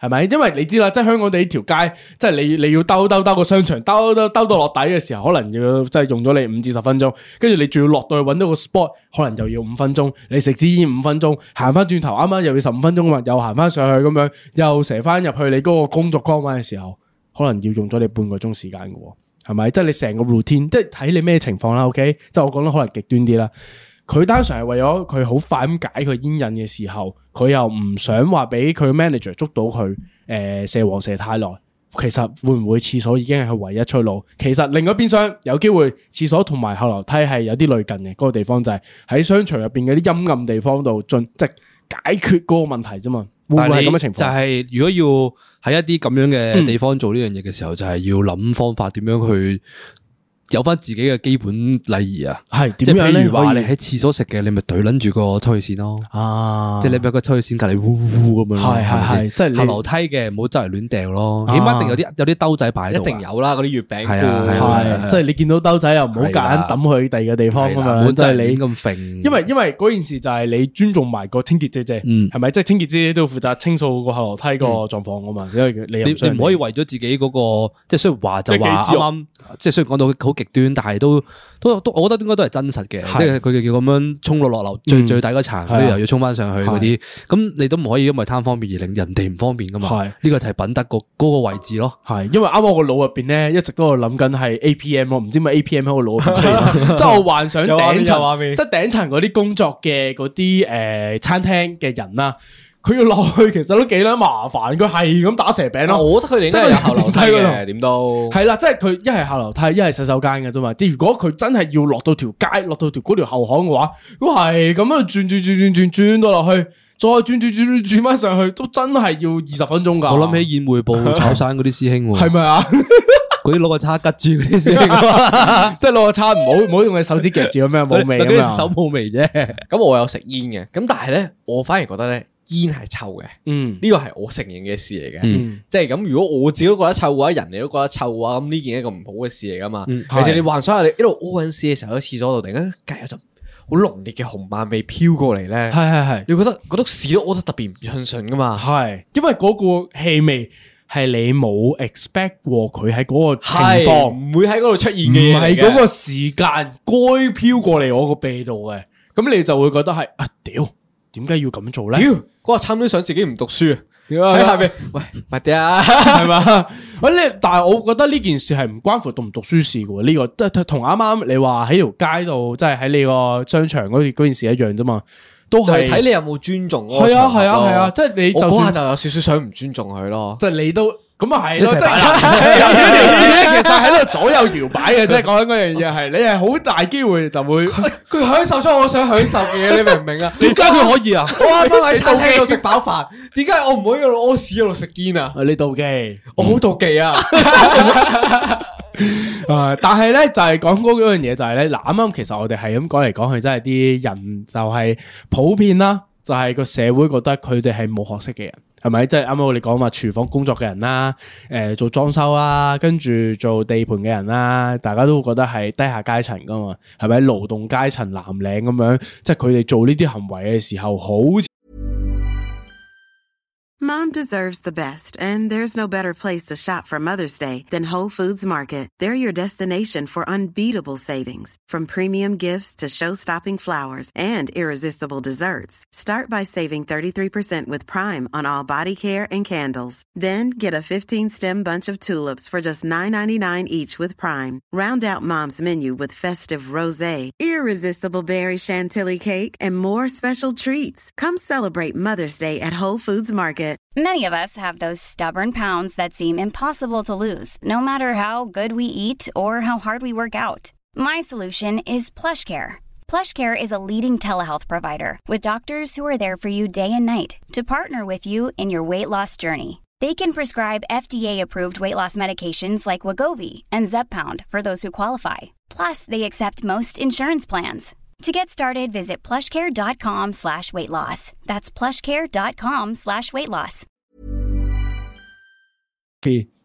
係咪？因為你知啦，即係香港地呢條街，即係你要兜個商場，兜到落底嘅時候，可能要即係用咗你5至10分鐘，跟住你仲要落到去揾到個 spot，可能又要5分鐘，你食支煙5分鐘，行翻轉頭啱啱又要15分鐘嘛，又行翻上去咁樣，又射翻入去你嗰個工作崗位嘅時候，可能要用咗你半個鐘時間嘅，係咪？即係你成個 routine，即係睇你咩情況啦。OK， 即係我講得可能極端啲啦。佢單純係為咗佢好快咁解佢煙癮嘅時候，佢又唔想話俾佢 manager 捉到佢射黃射太耐。其實會唔會廁所已經係佢唯一出路？其實另一邊廂有機會廁所同埋後樓梯係有啲類近嘅，嗰個地方就係喺商場入邊嘅啲陰暗地方度即係解決嗰個問題啫嘛。會唔會係咁嘅情況？ 就係如果要喺一啲咁樣嘅地方做呢樣嘢嘅時候，就係要諗方法點樣去有翻自己嘅基本禮儀啊，係點樣咧？譬如話你喺廁所食嘅，你咪對撚住個抽氣扇咯。啊，即係你俾個抽氣扇隔籬呼呼咁樣。係，即係後樓梯嘅唔好周圍亂掉咯。起碼一定有啲兜仔擺喺度。一定有啦，嗰啲月餅。係，即係你見到兜仔又唔好夾硬抌去第二個地方咁樣。即係你咁揈。因為嗰件事就係你尊重埋個清潔姐姐，係咪？即係清潔姐姐都要負責清掃個後樓梯個狀況噶嘛。因為你唔可以為咗自己嗰個，即係雖然話就話啱啱，即係雖然講到好極端，但係都，我覺得應該都係真實嘅，即係佢哋叫咁樣衝落樓最底嗰層，跟住又要衝翻上去嗰啲，咁你都唔可以因為貪方便而令人哋唔方便噶嘛。呢個就係品德嗰個位置咯。係，因為啱我個腦入邊咧，一直都喺度諗緊係 APM 咯，唔知咪 APM 喺個腦入邊，即係我幻想頂層，即係頂層嗰啲工作嘅嗰啲餐廳嘅人啦。佢要落去，其實都幾撚麻煩。佢係咁打蛇餅咯。我覺得佢哋真係有後樓梯嘅，點都係啦。即係佢一係後樓梯，一係洗手間嘅啫嘛。如果佢真係要落到條街，落到嗰條後巷嘅話，如果係咁樣轉到落去，再轉翻上去，都真係要20分鐘噶。我諗起宴會部炒山嗰啲師兄，係咪啊？嗰啲攞個叉拮住嗰啲師兄，即係攞個叉唔好用個手指夾住咁樣冇味咁樣，手冇味啫。咁我有食煙嘅，咁但係咧，我反而覺得咧。煙係臭嘅，呢個係我承認嘅事嚟嘅，即係咁。如果我自己都覺得臭嘅話，人哋都覺得臭嘅話，咁呢件係一個唔好嘅事嚟噶嘛。而且你幻想下，你一路屙緊屎嘅時候喺廁所度，突然間隔有陣好濃烈嘅紅漫味飄過嚟咧，係，你覺得嗰篤屎都屙得特別唔順順噶嘛？係，因為嗰個氣味係你冇 expect 過佢喺嗰個情況，唔會喺嗰度出現嘅，唔係嗰個時間該飄過嚟我個鼻度嘅，咁你就會覺得係啊屌！點解要咁做咧？屌，嗰個差唔多想自己唔讀書啊！喺下邊，喂，快啲啊，係嘛？喂，但係我覺得呢件事係唔關乎讀唔讀書事嘅，呢個都同啱啱你話喺條街度，即係喺你個商場嗰件事一樣啫嘛，都係睇你有冇尊重。係啊，即係你就嗰下就有少少想唔尊重佢咯，即係你都。咁啊係咯，即係呢條線咧，其實喺度左右搖擺嘅，即係講緊嗰樣嘢係，你係好大機會就會佢享受咗我想享受嘅嘢，你明唔明啊？點解佢可以啊？我啱啱喺餐廳度食飽飯，點解我唔可以喺度屙屎喺度食煙啊？你妒忌，我好妒忌啊！但係咧就係講嗰樣嘢就係咧，嗱啱啱其實我哋係咁講嚟講去，真係啲人就係普遍啦，就係個社會覺得佢哋係冇學識嘅人。係咪？即係啱啱我哋講話廚房工作嘅人啦，做裝修啦，跟住做地盤嘅人啦，大家都會覺得係低下階層噶嘛？係咪？勞動階層藍領咁樣，即係佢哋做呢啲行為嘅時候，好似。 Mom deserves the best, and there's no better place to shop for Mother's Day than Whole Foods Market. They're your destination for unbeatable savings, from premium gifts to show-stopping flowers and irresistible desserts. Start by saving 33% with Prime on all body care and candles. Then get a 15-stem bunch of tulips for just $9.99 each with Prime. Round out Mom's menu with festive rosé, irresistible berry chantilly cake, and more special treats. Come celebrate Mother's Day at Whole Foods Market. Many of us have those stubborn pounds that seem impossible to lose, no matter how good we eat or how hard we work out. My solution is PlushCare. PlushCare is a leading telehealth provider with doctors who are there for you day and night to partner with you in your weight loss journey. They can prescribe FDA-approved weight loss medications like Wegovy and Zepbound for those who qualify. Plus, they accept most insurance plans. To get started, visit plushcare.com/weightloss. That's plushcare.com/weightloss.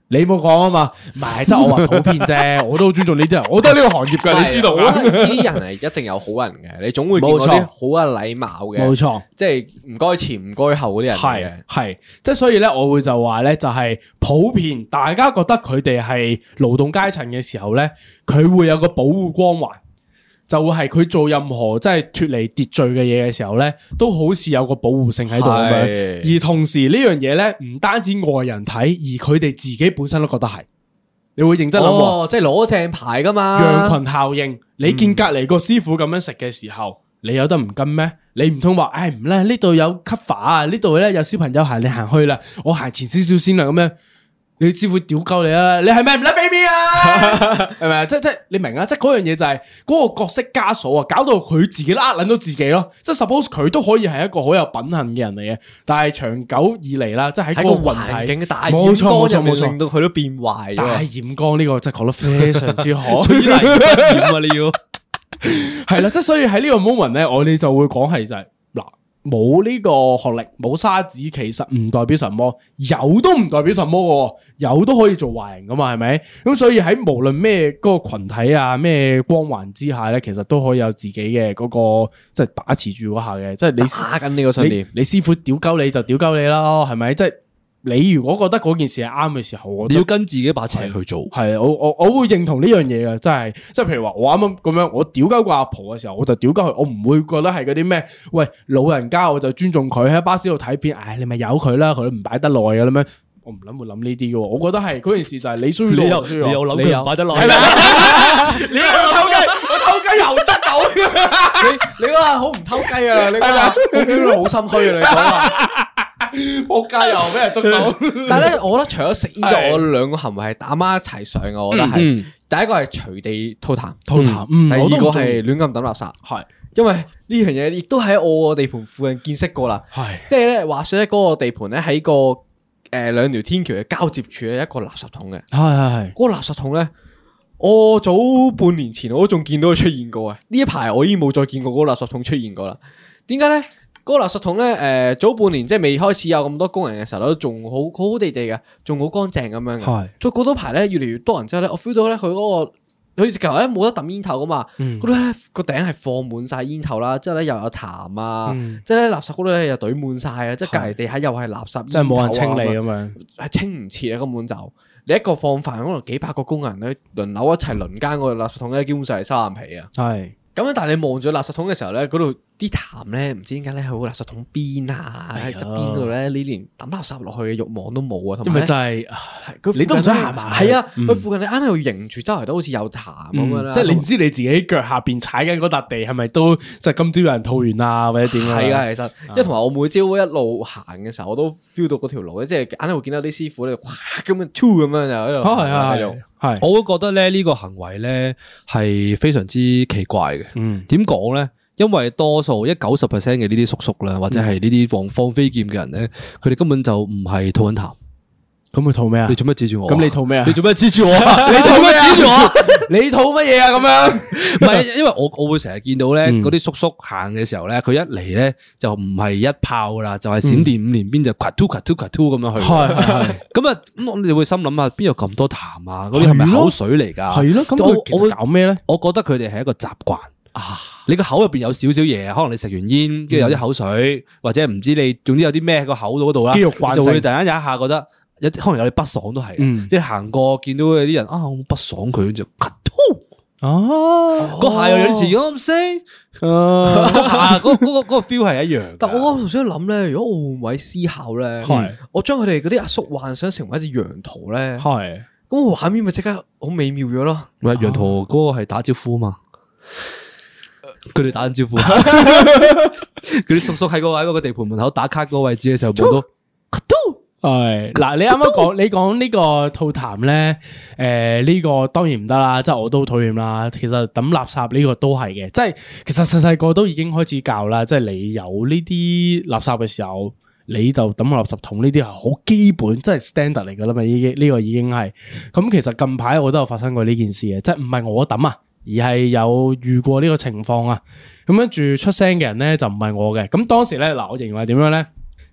你冇講啊嘛，唔係即係我話普遍啫，我都好尊重呢啲人，我都係呢個行業㗎，你知道啊？ 呢啲人係一定有好人嘅，你總會見過啲好有禮貌嘅， 冇錯， 即係唔該前唔該後嗰啲人嘅， 係即係所以咧，我會就話咧，就係普遍大家覺得佢哋係勞動階層嘅時候咧，佢會有個保護光環。就會係佢做任何即係脫離秩序嘅嘢嘅時候咧，都好似有個保護性喺度咁樣。而同時呢樣嘢咧，唔單止外人睇，而佢哋自己本身都覺得係。你會認真諗， 即係攞正牌噶嘛？ 羊群效應，你見隔籬個師傅咁樣食嘅時候，你有得唔跟咩？你唔通話，唉唔咧？呢度有 cover 啊，呢度咧有小朋友行，你行去啦，我行前少少先啦，咁樣。你師傅屌鳩你啦！你係咪唔甩 baby 啊？係咪啊？即你明啊？即嗰樣嘢就係嗰個角色枷鎖啊，搞到佢自己撚到自己咯。即 suppose 佢都可以係一個好有品行嘅人嚟嘅，但係長久以嚟啦，即喺個環境嘅大染缸入面，令到佢都變壞。 大染缸呢個真係講得非常之好， 最難染啊！你要係啦，即所以喺呢個 moment 咧，我哋就會講係就係嗱。冇呢個學歷，冇沙子，其實唔代表什麼，有都唔代表什麼嘅，有都可以做壞人噶嘛，係咪？咁所以喺無論咩嗰個群體啊，咩光環之下咧，其實都可以有自己嘅嗰個即係把持住嗰下嘅，即係你打緊呢個信念， 你師傅屌鳩你就屌鳩你啦，係咪？即係。你如果覺得嗰件事係啱嘅時候， 你要跟自己把尺去做。 係我會認同呢樣嘢嘅，真係即係譬如話我啱啱咁樣，我屌鳩個阿婆嘅時候，我就屌鳩佢，我唔會覺得係嗰啲咩，喂老人家我就尊重佢喺巴士度睇片，唉你咪由佢啦，佢都唔擺得耐嘅啦咩？我唔諗會諗呢啲嘅，我覺得係嗰件事就係你需要， 你又諗佢唔擺得耐， 係咪？你又偷雞，我偷雞又執到， 你嗰下好唔偷雞啊？你嗰下好心虛啊！你講話。 仆街又俾人捉到， 但係咧，我覺得除咗食煙之外，我兩個行為係打孖一齊上嘅。我覺得係第一個係隨地吐痰，第二個係亂咁抌垃圾。係因為呢樣嘢亦都喺我個地盤附近見識過啦。係即係咧，話說咧嗰個地盤咧喺個兩條天橋嘅交接處咧一個垃圾桶嘅。係嗰個垃圾桶咧，我早半年前我都仲見到佢出現過啊。呢一排我已經冇再見過嗰個垃圾桶出現過啦。點解咧？嗰個垃圾桶咧，早半年即係未開始有咁多工人嘅時候，都仲好好地地嘅，仲好乾淨咁樣嘅。係再過多排咧，越嚟越多人之後咧，我 feel 到咧佢嗰個，佢直頭咧冇得抌煙頭噶嘛。嗰度咧個頂係放滿晒煙頭啦，之後咧又有痰啊，即係咧垃圾嗰度咧又堆滿晒啊，即係隔籬地下又係垃圾， 即係冇人清理咁樣， 係清唔切啊，根本就你一個放飯可能幾百個工人咧輪流一齊輪間個垃圾桶咧，基本上係收眼皮啊。係咁樣，但係你望住垃圾桶嘅時候咧，嗰度。啲痰咧，唔知點解咧喺個垃圾桶邊啊，喺側邊嗰度咧，你連抌垃圾落去嘅慾望都冇啊！同埋就係你都唔想行埋，係啊，佢附近你啱喺度迎住，周圍都好似有痰咁樣啦。即係你唔知你自己腳下邊踩緊嗰笪地係咪都即係今朝有人吐完啊，或者點啊？係啊，其實因為同埋我每朝一路行嘅時候，我都 feel 到嗰條路咧，即係硬係會見到啲師傅咧，哇咁樣 two 咁樣就喺度。係， 我會覺得咧呢個行為咧係非常之奇怪嘅。點講咧？因為多數90% 嘅呢啲叔叔啦，或者係呢啲放飛劍嘅人咧，佢哋根本就唔係吐緊痰。 咁佢吐咩啊？ 你做咩指住我？ 咁你吐咩啊？ 你做咩指住我？ 你吐咩指住我？你吐乜嘢啊？咁樣唔係，因為我會成日見到咧，嗰啲叔叔行嘅時候咧，佢一嚟咧就唔係一炮噶啦，就係閃電五連鞭就 cut to cut to cut to 咁樣去。係咁啊，咁我哋會心諗下，邊有咁多痰啊？嗰啲係咪口水嚟噶？係咯，咁我會搞咩咧？我覺得佢哋係一個習慣。你個口入邊有少少嘢，可能你食完煙，跟住有啲口水，或者唔知你，總之有啲咩喺個口度嗰度啦，肌肉慣性就會突然間有一下覺得可能有啲不爽都係，即係行過見到有啲人啊，我不爽佢就咳吐，嗰下又有啲似咁聲，嗰下嗰個 feel 係一樣。 但我頭先諗咧，如果我換位思考咧，我將佢哋嗰啲阿叔幻想成為一隻羊駝咧，咁個畫面咪即刻好美妙咗咯。 喂，羊駝嗰個係打招呼嘛？佢哋打緊招呼，嗰啲叔叔喺嗰個地盤門口打卡嗰個位置嘅時候，望到係嗱，你啱啱你講呢個吐痰咧，呢個當然唔得啦，即係我都討厭啦。其實抌垃圾呢個都係嘅，即係其實細細個都已經開始教啦，即係你有呢啲垃圾嘅時候，你就抌垃圾桶，呢啲係好基本，即係 standard 嚟噶啦嘛。呢個已經係咁。其實近排我都有發生過呢件事嘅，即係唔係我抌啊。而係有遇過呢個情況啊，咁跟住出聲嘅人咧就唔係我嘅，咁當時咧嗱，我形容係點樣咧？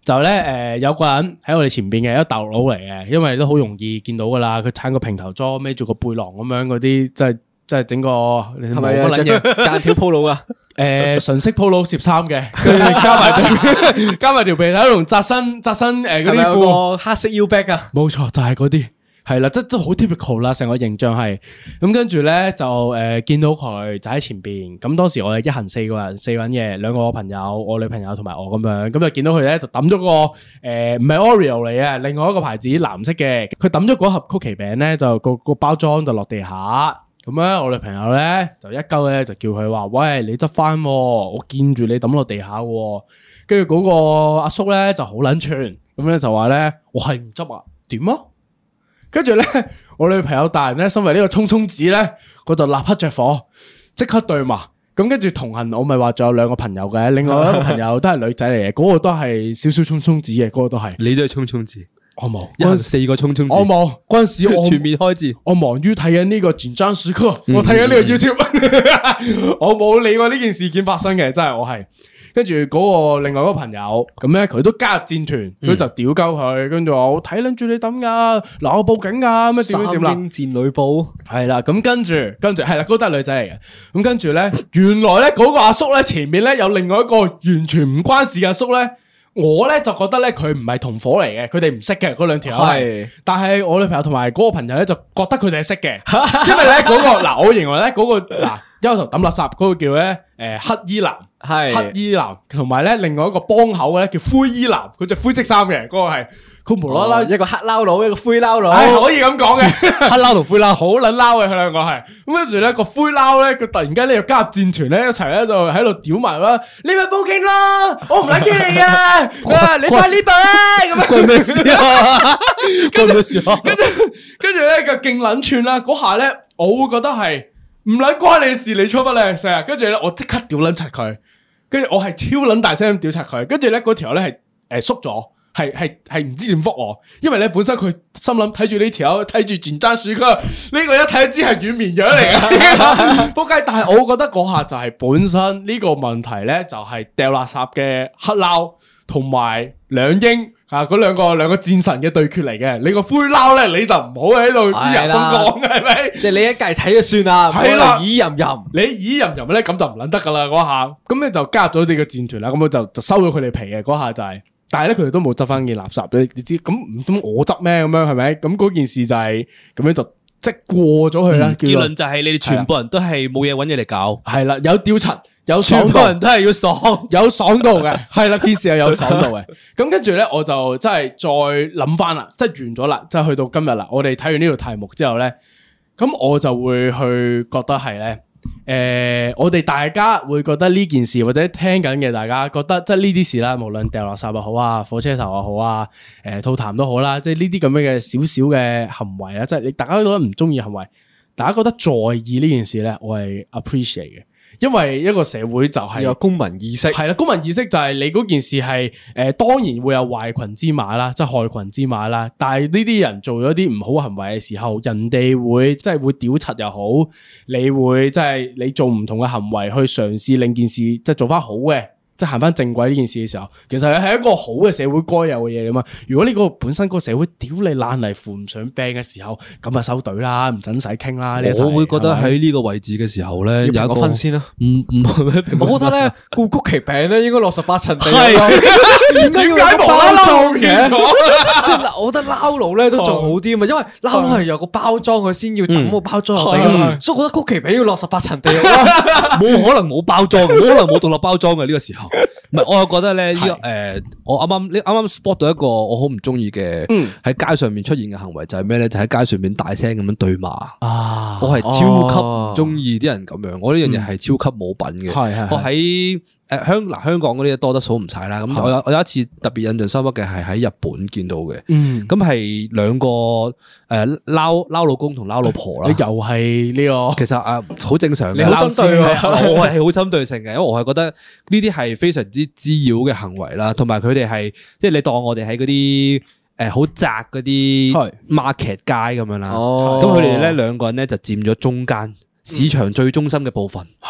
就咧有個人喺我哋前邊嘅一個大陸佬嚟嘅，因為都好容易見到噶啦，佢撐個平頭裝，孭住個背囊咁樣嗰啲，即係整個係咪啊？ 間條 polo 啊？ 純色 polo 攝衫嘅，加埋條皮帶同紮身嗰啲褲， 黑色腰 bag 啊， 冇錯就係嗰啲，係啦，即係好 typical 啦，成個形象係咁。跟住咧就見到佢就喺前邊，咁當時我哋一行四個人嘅，兩個朋友，我女朋友同埋我咁樣，咁就見到佢咧就抌咗個唔係 Oreo 嚟嘅，另外一個牌子藍色嘅，佢抌咗嗰盒曲奇餅咧，就個包裝就落地下。咁咧，我女朋友咧就一鳩咧就叫佢話：喂，你執翻，我見住你抌落地下。跟住嗰個阿叔咧就好撚串，咁咧就話咧：我係唔執啊，點啊？跟住咧，我女朋友大人咧，身為呢個聰聰子咧，佢就立刻着火，即刻對罵。咁跟住同行，我咪話仲有兩個朋友嘅，另外一個朋友都係女仔嚟嘅，嗰個都係少少聰聰子嘅，嗰個都係。 你都係聰聰子。 我冇， 一行四個聰聰子， 我冇嗰陣時我全面開戰， 我忙於睇緊呢個緊張時刻，我睇緊呢個 YouTube，我冇理過呢件事件發生嘅，真係我係。跟住嗰個另外嗰個朋友，咁咧佢都加入戰團，佢就屌鳩佢，跟住話我睇撚住你抌噶，嗱我報警噶，咩點點啦？ 三英戰呂布係啦，咁跟住係啦，嗰個都係女仔嚟嘅。咁跟住咧，原來咧嗰個阿叔咧前面咧有另外一個完全唔關事嘅阿叔咧。我咧就覺得咧佢唔係同伙嚟嘅，佢哋唔識嘅嗰兩條友係，但係我女朋友同埋嗰個朋友咧就覺得佢哋係識嘅，因為咧嗰個嗱，我認為咧嗰個嗱一開頭抌垃圾嗰個叫咧黑衣男，係黑衣男，同埋咧另外一個幫口嘅咧叫灰衣男，佢着灰色衫嘅，嗰個係佢無啦啦一個黑撈佬，一個灰撈佬， 可以咁講嘅， 黑撈同灰撈好撚撈嘅佢兩個係，咁跟住咧個灰撈咧佢突然間咧又加入戰團咧一齊咧就喺度屌埋啦，你咪報警啦，我唔撚驚你啊，你快呢步啊，咁樣關咩事啊？關咩事啊？跟住咧佢勁撚串啦，嗰下咧我會覺得係唔撚關你事，你錯不靚聲啊！跟住咧我即刻屌撚柒佢，跟住我係超撚大聲咁屌柒佢，跟住咧嗰條友咧係縮咗。係唔知點覆我，因為咧本身佢心諗睇住呢條友睇住戰爭鼠哥呢個一睇知係軟綿羊嚟嘅，仆街！但係我覺得嗰下就係本身呢個問題咧，就係掉垃圾嘅黑撈同埋兩英啊嗰兩個戰神嘅對決嚟嘅。你個灰撈咧你就唔好喺度以人心講係咪？ 即係你一計睇就算啦，係啦，以淫淫， 你以淫淫咧咁就唔撚得噶啦嗰下，咁你就加入咗你個戰團啦，咁我就收咗佢哋皮嘅嗰下就係。但係咧，佢哋都冇執翻件垃圾，你知咁唔通我執咩咁樣係咪？咁嗰件事就係咁樣就即係過咗去啦。 結論就係你哋全部人都係冇嘢揾嘢嚟搞， 係啦，有調查，有爽到， 全部人都係要爽， 有爽到嘅，係啦，件事係有爽到嘅。咁跟住咧，我就真係再諗翻啦，即係完咗啦，即係去到今日啦。我哋睇完呢條題目之後咧，咁我就會去覺得係咧。我哋大家會覺得呢件事或者聽緊嘅大家覺得即係呢啲事啦，無論掉垃圾又好啊，火車頭又好啊，吐痰都好啦，即係呢啲咁樣嘅少少嘅行為啦，即係你大家都覺得唔中意行為，大家覺得在意呢件事咧，我係 appreciate 嘅。因為一個社會就係有公民意識， 係啦，公民意識就係你嗰件事係當然會有壞群之馬啦，即係害群之馬啦。但係呢啲人做咗啲唔好行為嘅時候，人哋會即係會屌柒又好，你會即係你做唔同嘅行為去嘗試令件事即係做翻好嘅。即係行翻正軌呢件事嘅時候，其實係一個好嘅社會該有嘅嘢啊嘛。如果呢個本身個社會屌你爛泥扶唔上病嘅時候，咁啊收隊啦，唔准使傾啦。 我會覺得喺呢個位置嘅時候咧，有一個分先啦。 我覺得咧，顧曲奇餅咧應該落18層地。 點解要冇包裝嘅？ 即係我覺得撈佬咧都仲好啲啊嘛，因為撈佬係有個包裝，佢先要抌個包裝落地噶嘛。所以我覺得曲奇餅要落18層地。 冇可能冇包裝，冇可能冇獨立包裝嘅呢個時候。唔係，我又覺得咧呢個我你啱啱 spot 到一個我好唔中意嘅喺街上面出現嘅行為就係咩咧？就喺街上面大聲咁樣對罵啊！我係超級唔中意啲人咁樣，我呢樣嘢係超級冇品嘅。我喺香港嗰啲多得數唔晒啦。咁我有一次特別印象深刻嘅係喺日本見到嘅。咁係兩個撈老公同撈老婆啦。 又係呢個，其實好正常嘅。 你好針對我係好針對性嘅，因為我係覺得呢啲係非常之滋擾嘅行為啦，同埋佢哋係即係你當我哋喺嗰啲好窄嗰啲 market 街咁樣啦。咁佢哋咧兩個人咧就佔咗中間市場最中心嘅部分。係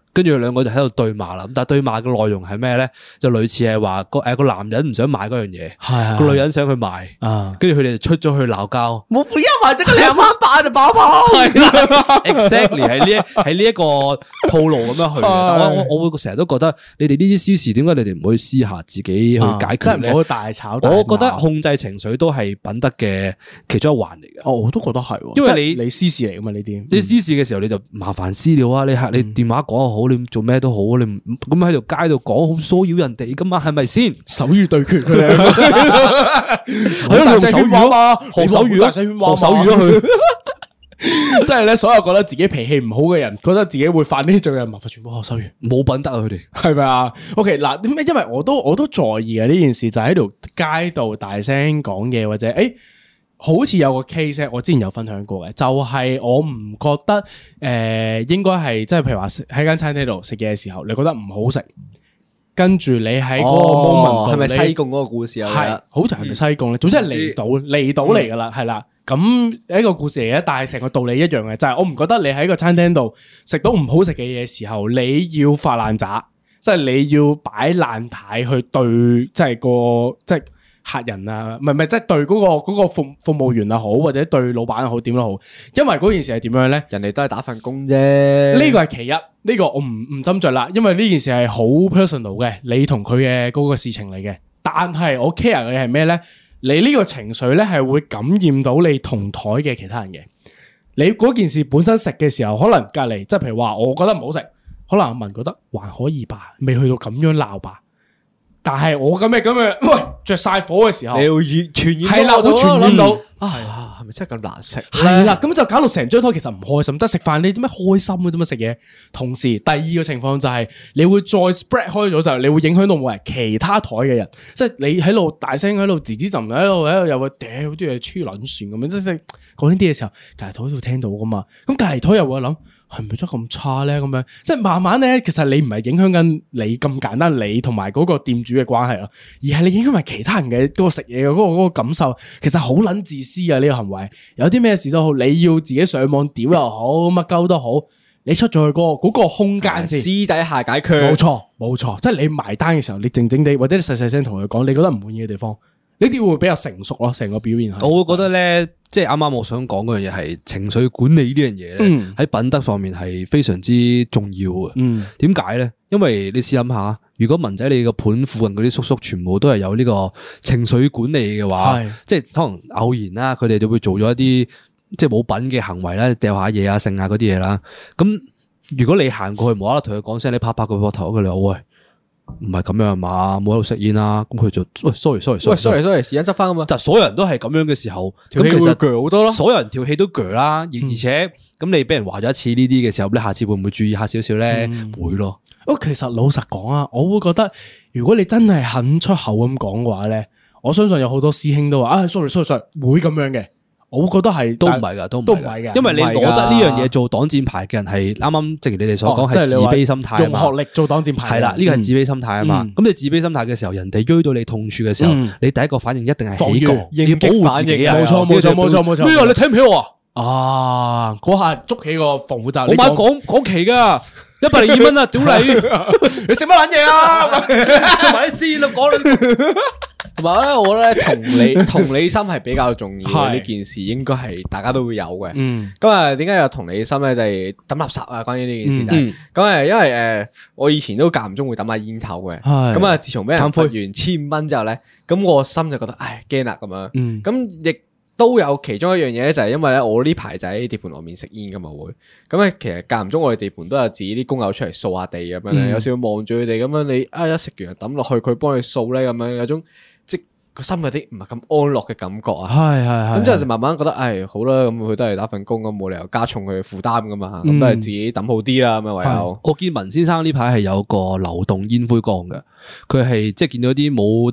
跟住佢兩個就喺度對罵啦。咁但係對罵嘅內容係咩咧？就類似係話個男人唔想買嗰樣嘢，個女人想去買，跟住佢哋就出咗去鬧交。 我不要買這個2萬8的包包。 係啦，exactly 係呢一個套路咁樣去嘅。但我會成日都覺得你哋呢啲私事，點解你哋唔可以私下自己去解決咧？ 唔好大吵大鬧。 我覺得控制情緒都係品德嘅其中一環嚟嘅。 我都覺得係， 因為你私事嚟噶嘛呢啲。 你私事嘅時候你就麻煩私了啊！你電話講又好，你做咩都好，你咁喺條街度講好騷擾人哋噶嘛？係咪先？ 手語對決佢哋， 係咯，用手語嘛，學手語咯，學手語咯，佢。 即係咧，所有覺得自己脾氣唔好嘅人，覺得自己會犯呢啲罪嘅人，麻煩全部學手語， 冇品德啊！佢哋係咪啊 ？OK 嗱，因為我都在意嘅呢件事，就喺條街度大聲講嘢，或者好似有個 case， 我之前有分享過嘅，就係我唔覺得應該係即係譬如話喺間餐廳度食嘢嘅時候，你覺得唔好食，跟住你喺嗰個 moment 度， 係咪西貢嗰個故事啊？ 係，好似係咪西貢咧？總之係離島嚟噶啦，係啦。咁一個故事嚟嘅，但係成個道理一樣嘅，就係我唔覺得你喺個餐廳度食到唔好食嘅嘢時候，你要發爛渣，即係你要擺爛態去對，即係即係客人啊，唔係即係對嗰個服務員啊好，或者對老闆好點都好，因為嗰件事係點樣咧？ 人哋都係打份工啫， 呢個係其一，呢個我唔斟酌啦，因為呢件事係好 personal 嘅，你同佢嘅嗰個事情嚟嘅。但係我 care 嘅係咩咧？你呢個情緒咧係會感染到你同台嘅其他人嘅。你嗰件事本身食嘅時候，可能隔籬即係譬如話，我覺得唔好食，可能阿文覺得還可以吧，未去到咁樣鬧吧。但係我咁嘅喂着晒火嘅時候， 你要傳染係啦，會傳染到係咪真係咁難食？ 係啦，咁就搞到成張台其實唔開心。得食飯你做咩開心嘅啫嘛？食嘢。同時第二個情況就係你會再 spread 開咗，就係你會影響到冇人其他台嘅人，即係你喺度大聲喺度吱吱浸喺度又會屌啲嘢黐撚線咁樣，即係講呢啲嘅時候，隔籬台都聽到噶嘛。咁隔籬台又會諗。係咪真係咁差咧？咁樣即係慢慢咧，其實你唔係影響緊你咁簡單，你同埋嗰個店主嘅關係咯，而係你影響埋其他人嘅嗰個食嘢嘅嗰個感受。其實好撚自私啊！呢個行為有啲咩事都好，你要自己上網屌又好，乜鳩都好，你出咗去嗰個空間先， 私底下解決。 冇錯，即係你埋單嘅時候，你靜靜地或者你細細聲同佢講，你覺得唔滿意嘅地方，呢啲會比較成熟咯，成個表現係。 我會覺得咧。即係啱啱我想講嗰樣嘢係情緒管理呢樣嘢咧，喺品德方面係非常之重要嘅。點解咧？因為你試諗下，如果文仔你個盤附近嗰啲叔叔全部都係有呢個情緒管理嘅話，即係可能偶然啦，佢哋就會做咗一啲即係冇品嘅行為啦，掉下嘢啊、剩啊嗰啲嘢啦。咁如果你行過去，無啦啦同佢講聲，你拍拍佢膊頭，佢哋話喂。唔係咁樣嘛，冇喺度食煙啦，咁佢就喂 sorry， 時間執翻啊嘛， 就所有人都係咁樣嘅時候， 咁其實鋸好多咯， 所有人條氣都鋸啦，而且咁你俾人話咗一次呢啲嘅時候，你下次會唔會注意下少少咧？會咯。 其實老實講啊，我會覺得如果你真係肯出口咁講嘅話咧，我相信有好多師兄都話sorry，會咁樣嘅。我會覺得係都唔係噶，都唔係嘅，因為你攞得呢樣嘢做擋箭牌嘅人係啱啱，正如你哋所講係自卑心態， 用學歷做擋箭牌係啦，呢個係自卑心態啊嘛。咁你自卑心態嘅時候，人哋追到你痛處嘅時候，你第一個反應一定係起降，要保護自己啊！ 冇錯。 咩啊？你睇唔起我啊？嗰下捉起個防護罩， 我買港旗噶102蚊啊！屌你， 你食乜撚嘢啊？ 食埋啲先啦，講同埋咧，我覺得同理心係比較重要嘅。呢件事應該係大家都會有嘅。咁啊，點解有同理心咧？就係抌垃圾啊！關於呢件事就係咁啊，因為我以前都間唔中會抌下煙頭嘅。咁啊，自從俾人罰完1500蚊之後咧，咁我心就覺得唉驚啦咁樣。咁亦都有其中一樣嘢咧，就係因為咧我呢排就喺地盤外面食煙噶嘛會。咁咧其實間唔中我哋地盤都有自己啲工友出嚟掃下地咁樣咧，有時會望住佢哋咁樣，你一食完抌落去，佢幫你掃咧咁樣，有種即個心有啲唔係咁安樂嘅感覺啊。係。咁之後就慢慢覺得，好啦，咁佢都係打份工咁，冇理由加重佢嘅負擔噶嘛。咁都係自己抌好啲啦。咁樣唯有。 我見文先生呢排係有個流動煙灰缸嘅，佢係即係見到啲冇得抌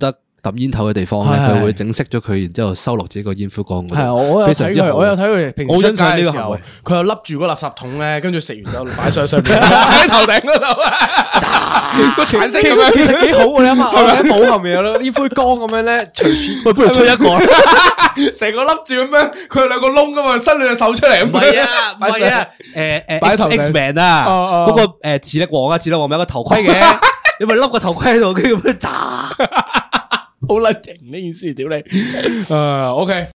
揼煙頭嘅地方咧，佢會整熄咗佢，然之後收落自己個煙灰缸嗰度。 係我有睇佢，我有睇佢平時出街嘅時候，佢又笠住個垃圾桶咧，跟住食完之後擺上面喺頭頂嗰度，個橙色咁樣， 其實幾好喎！你諗下，我喺帽後面有個煙灰缸咁樣咧，隨處不如出一個， 成個笠住咁樣，佢有兩個窿噶嘛，伸兩隻手出嚟。唔係啊，唔係啊，X-Man 啊，嗰個磁力王咪有個頭盔嘅，你咪笠個頭盔喺度，跟住咁樣炸， 好撚型呢件事，屌你！OK。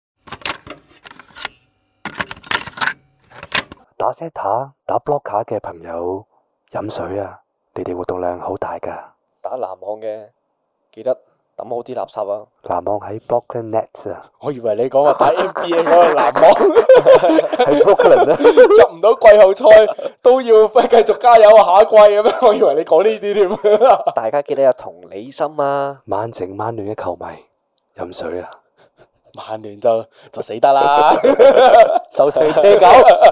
打 Zeta 打 block 卡嘅朋友飲水啊！你哋活動量好大噶。 打籃網嘅記得抌好啲垃圾啊！ 籃網喺 Brooklyn Nets 啊！ 我以為你講話打 NBA 嗰個籃網喺 Brooklyn 啊， 入唔到季後賽都要繼續加油下一季咁樣。我以為你講呢啲添。大家記得有同理心啊！ 曼城曼聯嘅球迷飲水啊！ 曼聯就死得啦，收死車狗。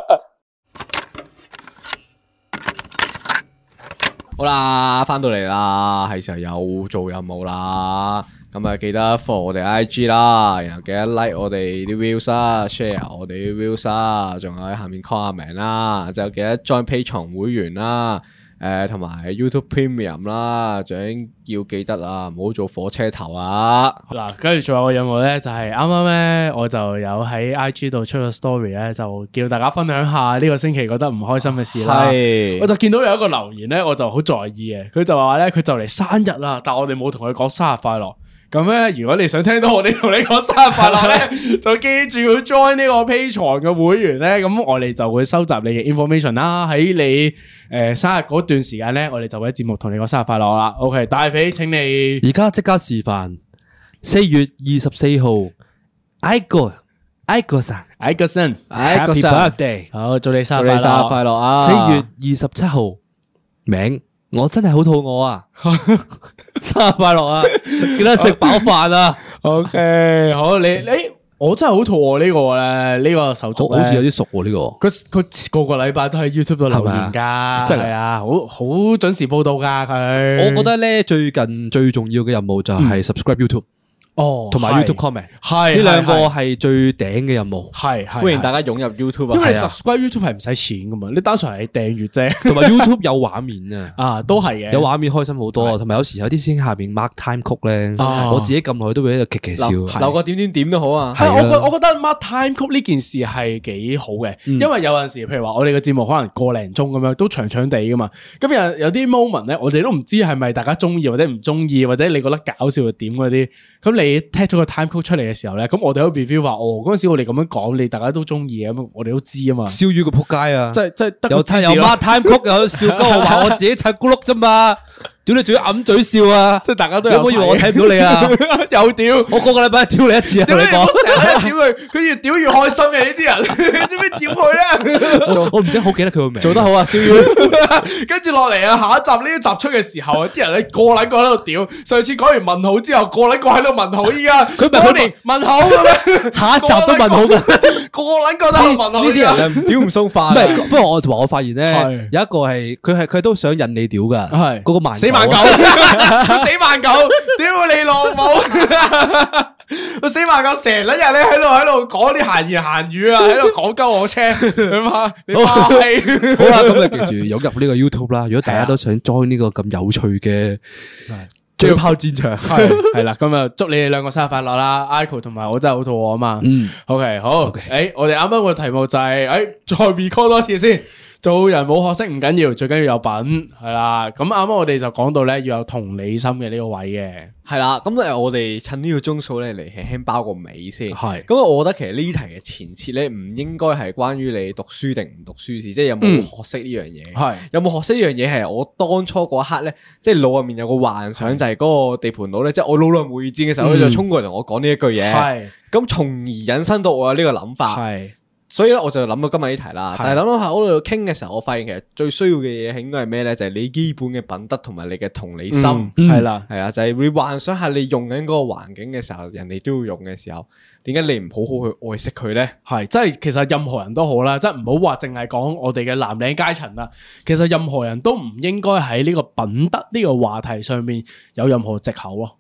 好啦，翻到嚟啦，係時候又做任務啦。咁啊，記得 follow 我哋 IG 啦，然後記得 like 我哋啲 views 啦 ，share 我哋啲 views 啦，仲有喺下面 call 下名啦，就記得 join Patreon 會員啦，同埋 YouTube Premium 啦，仲要記得啊，唔好做火車頭啊。 嗱，跟住仲有個任務咧，就係啱啱咧，我就有喺 IG 度出個 story 咧，就叫大家分享下呢個星期覺得唔開心嘅事啦。我就見到有一個留言咧，我就好在意嘅，佢就話咧，佢就嚟生日啦，但我哋冇同佢講生日快樂。咁咧，如果你想聽到我哋同你講生日快樂咧，就記住要 join 呢個 Patreon 嘅會員咧，咁我哋就會收集你嘅 information 啦。喺你生日嗰段時間咧，我哋就會喺節目同你講生日快樂啦。OK， 大肥，請你而家即刻示範。4月24號 ，Iko San，Happy Birthday， 好，祝你生日快樂啊 ！4月27號，名我真係好肚餓啊！生日快樂啊！記得食飽飯啊 ！OK， 好，你我真係好肚餓呢個咧，呢個手足好似有啲熟喎呢個。 佢個禮拜都喺 YouTube 度留言噶， 真係啊，好準時報道噶佢。 我覺得咧最近最重要嘅任務就係 subscribe YouTube。同埋 YouTube comment 係呢兩個係最頂嘅任務， 係歡迎大家湧入 YouTube 啊！ 因為 subscribe YouTube 係唔使錢噶嘛，你單純係訂閱啫。 同埋 YouTube 有畫面啊，都係嘅， 有畫面開心好多。同埋有時有啲師兄下邊 mark time 曲咧，我自己撳落去都會喺度奇笑， 留個點都好啊。 係我覺得 mark time 曲呢件事係幾好嘅，因為有陣時譬如話我哋嘅節目可能個零鐘咁樣都長長地噶嘛，咁有啲 moment 咧，我哋都唔知係咪大家中意或者唔中意，或者你覺得搞笑嘅點嗰啲，咁你踢咗個 time code 出嚟嘅時候咧，咁我哋都 review 話，嗰陣時我哋咁樣講，你大家都中意嘅，咁我哋都知啊嘛。 燒魚個仆街啊！ 即係得有 mark time code，有笑鳩我話我自己砌咕碌啫嘛。屌你仲要揞嘴笑啊！ 即係大家都有冇以為我睇唔到你啊？ 有屌！ 我個個禮拜屌你一次啊！ 屌你成日屌佢越屌越開心嘅呢啲人，做咩屌佢咧？ 我唔知好記得佢個名。 做得好啊，燒魚！ 跟住落嚟啊，下一集呢一集出嘅時候啊，啲人咧個撚個喺度屌。上次講完問號之後，個撚個喺度問號。依家佢連問號咁樣， 下一集都問號㗎。 個撚個都喺度問號。 呢啲人屌唔鬆化。 唔係，不過我發現咧，有一個係佢都想引你屌㗎。係嗰個慢。 死慢狗，死慢狗，屌你老母！死慢狗成日咧喺度講啲閒言閒語啊，喺度講鳩我車，你媽氣！ 好啦，咁你記住湧入呢個 YouTube 啦。如果大家都想 join 呢個咁有趣嘅嘴炮戰場， 係啦，咁啊祝你哋兩個生日快樂啦 ！Iko 同埋我真係好肚餓啊嘛。OK 好，我哋啱啱個題目就係再 record 多次先。做人冇學識唔緊要，最緊要有品係啦。咁啱啱我哋就講到咧，要有同理心嘅呢個位嘅， 係啦。咁我哋趁呢個鐘數咧嚟輕輕包個尾先。 係咁我覺得其實呢題嘅前設咧唔應該係關於你讀書定唔讀書事，即係有冇學識呢樣嘢。係有冇學識呢樣嘢係我當初嗰一刻咧，即係腦入面有個幻想就係嗰個地盤佬咧，即係我老來無意戰嘅時候佢就衝過嚟同我講呢一句嘢。係咁從而引申到我有呢個諗法。係。所以咧，我就諗到今日呢題啦。但係諗下，我喺度傾嘅時候，我發現其實最需要嘅嘢係應該係咩咧？就係你基本嘅品德同埋你嘅同理心。係啦，係啊，就係你幻想下你用緊嗰個環境嘅時候，人哋都要用嘅時候，點解你唔好好去愛惜佢咧？係，即係其實任何人都好啦，即係唔好話淨係講我哋嘅藍領階層啦。其實任何人都唔應該喺呢個品德呢個話題上面有任何藉口咯。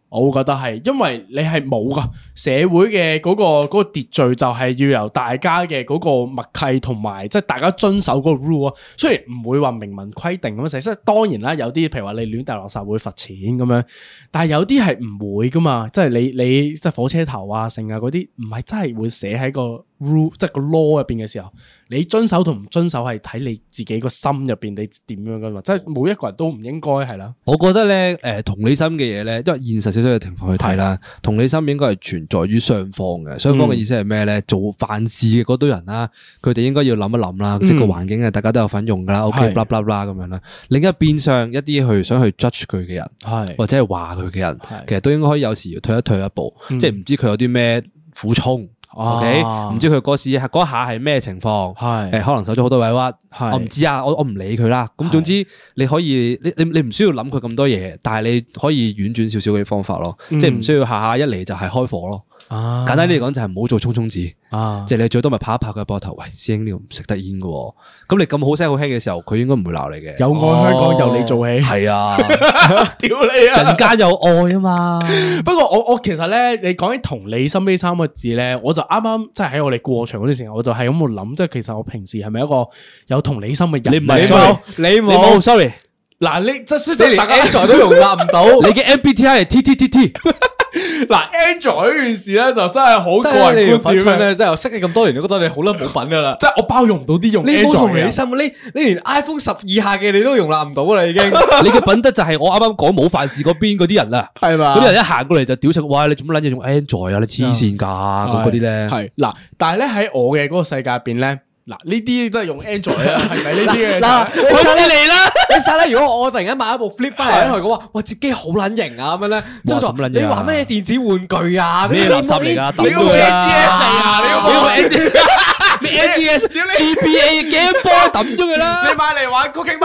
我會覺得係，因為你係冇噶社會嘅嗰個秩序，就係要由大家嘅嗰個默契同埋，即係大家遵守嗰個 rule 啊。雖然唔會話明文規定咁樣寫，即係當然啦，有啲譬如話你亂掉垃圾會罰錢咁樣，但係有啲係唔會噶嘛，即係你即係火車頭啊、剩啊嗰啲，唔係真係會寫喺個 rule 即係個 law 入邊嘅時候，你遵守同唔遵守係睇你自己個心入邊你點樣噶嘛，即係每一個人都唔應該係啦。 我覺得咧，同理心嘅嘢咧，因為現實少少嘅情況去睇啦，同理心應該係存在於雙方嘅。雙方嘅意思係咩咧？做犯事嘅嗰堆人啦，佢哋應該要諗一諗啦，即係個環境大家都有份用噶啦。OK，blah blah blah 咁樣啦。另一邊上一啲想去 judge 佢嘅人，或者係話佢嘅人，其實都應該可以有時要退一步，即係唔知佢有啲咩苦衷。OK， 唔知佢嗰下係咩情況，可能受咗好多委屈，我唔知啊，我唔理佢啦。咁總之你可以，你唔需要諗佢咁多嘢，但係你可以婉轉少少嘅方法咯，即係唔需要下下一嚟就係開火咯。簡單啲嚟講就係唔好做衝衝字，即係你最多咪拍一拍佢膊頭，喂，師兄呢個唔食得煙噶，咁你咁好聲好氣嘅時候，佢應該唔會鬧你嘅。 有愛香港由你做起， 係啊， 屌你啊！ 人間有愛啊嘛。 不過我其實咧，你講起同理心呢三個字咧，我就啱啱即係喺我哋過場嗰段時間，我就係咁喺度諗，即係其實我平時係咪一個有同理心嘅人？ 你唔係，你冇 ，sorry。 嗱，你即係大家 Android 都容納唔到， 你嘅 MBTI 係 TTTT。 嗱 Android 呢件事咧就真係好個人觀點咧， 真係識你咁多年都覺得你好撚冇品噶啦， 即係我包容唔到啲用 Android 嘅人。你冇同理心， 你連 iPhone 10以下嘅你都容納唔到啦，已經。 你嘅品德就係我啱啱講冇犯事嗰邊嗰啲人啦，係嘛？嗰啲人一行過嚟就屌出，哇！你做乜撚嘢用 Android 啊？你黐線噶咁嗰啲咧。 係嗱，但係咧喺我嘅嗰個世界入邊咧。嗱，呢啲真係用 Android 啊，係咪呢啲嘅？ 嗱，開始嚟啦！你睇啦，如果我突然間買一部 Flip 翻嚟，同佢講話，哇，接機好撚型啊咁樣咧，你話咩電子玩具啊？ 咩垃圾嚟㗎？ 你用 NDS 啊？你用 NDS、GBA、Game Boy 抌咗佢啦！ 你買嚟玩 Cooking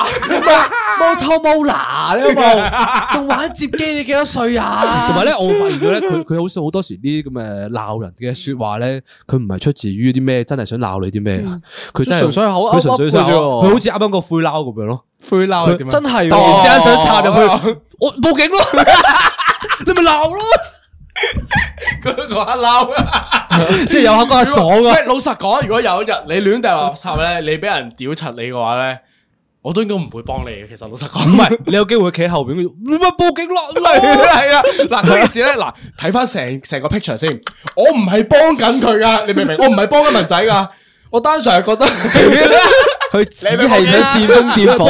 Motorola 呢部，仲玩接機？你幾多歲啊？ 同埋咧，我發現咗咧，佢好多時啲咁嘅鬧人嘅説話咧，佢唔係出自於啲咩真係想鬧你啲咩。佢真係純粹佢好似啱啱個灰撈咁樣咯， 灰撈佢真係突然之間想插入去，我報警咯，你咪鬧咯， 嗰下撈， 即係有下爽啊！ 老實講，如果有一日你亂掉垃圾咧，你俾人屌柒你嘅話咧，我都應該唔會幫你嘅。其實老實講， 唔係你有機會企喺後邊，你咪報警咯， 係啊！嗱，嗰件事咧，嗱，睇翻成個 picture 先，我唔係幫緊佢噶，你明唔明？我唔係幫緊文仔噶。我單純係覺得佢只係想煽風點火。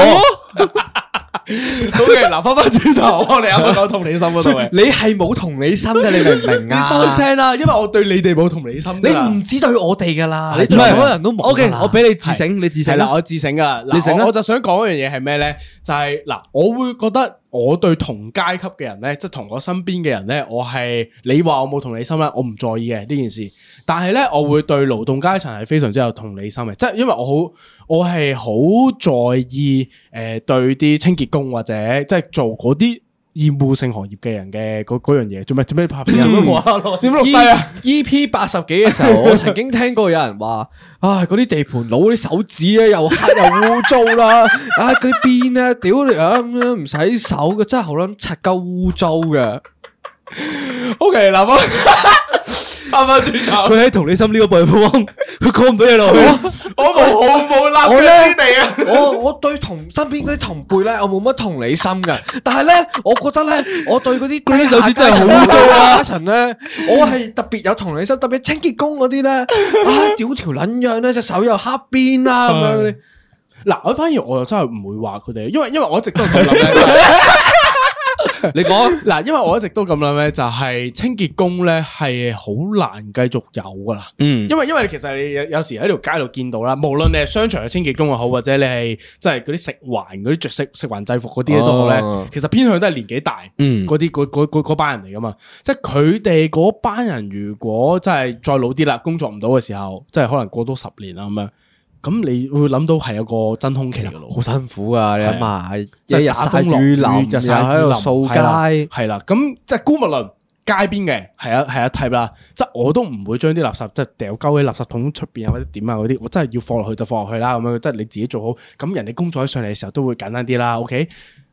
OK，嗱，翻轉頭，我哋啱啱講同理心嗰度嘅， 你係冇同理心嘅，你明唔明啊？ 你收聲啦，因為我對你哋冇同理心， 你唔止對我哋噶啦，你對所有人都冇。 OK，我俾你自省，你自省啦，我自省噶啦。嗱，我就想講一樣嘢係咩咧？就係嗱，我會覺得我對同階級嘅人咧，即係同我身邊嘅人咧，我係你話我冇同理心咧，我唔在意嘅呢件事。但係咧，我會對勞動階層係非常之有同理心嘅，即係因為我係好在意對啲清潔工或者即係做嗰啲厭惡性行業嘅人嘅嗰樣嘢，做咩拍片？做咩話咯？做咩錄低啊 ？EP 80幾嘅時候，我曾經聽過有人話：，唉，嗰啲地盤佬啲手指咧又黑又污糟啦，唉，嗰啲邊咧，屌你啊，咁樣唔洗手嘅，真係好撚柒鳩污糟嘅。 OK，嗱翻轉頭， 佢喺同理心呢個部分，佢講唔到嘢落去。 我冇立腳之地啊！ 我對身邊嗰啲同輩咧，我冇乜同理心嘅。但係咧，我覺得咧，我對嗰啲啲手指真係好污糟啊！ 層咧，我係特別有同理心，特別清潔工嗰啲咧，唉，屌條撚樣咧，隻手又黑邊啦咁樣。 嗱，我反而我又真係唔會話佢哋，因為我一直都咁諗咧。你講嗱，因為我一直都咁諗咧，就係清潔工咧係好難繼續有噶啦。因為其實你有時喺條街度見到啦，無論你係商場嘅清潔工又好，或者你係即係嗰啲食環嗰啲着食環制服嗰啲都好咧，其實偏向都係年紀大嗰啲嗰班人嚟噶嘛。即係佢哋嗰班人，如果真係再老啲啦，工作唔到嘅時候，即係可能過多10年啦咁樣。咁你會諗到係有個真空期嘅咯， 好辛苦啊！你諗下， 即係日曬雨淋，日曬喺度掃街， 係啦。咁即係姑勿論街邊嘅係一 type 啦。即係我都唔會將啲垃圾即係掉鳩喺垃圾桶出邊啊，或者點啊嗰啲，我真係要放落去就放落去啦。咁樣即係你自己做好。咁人哋工作喺上嚟嘅時候都會簡單啲啦。OK。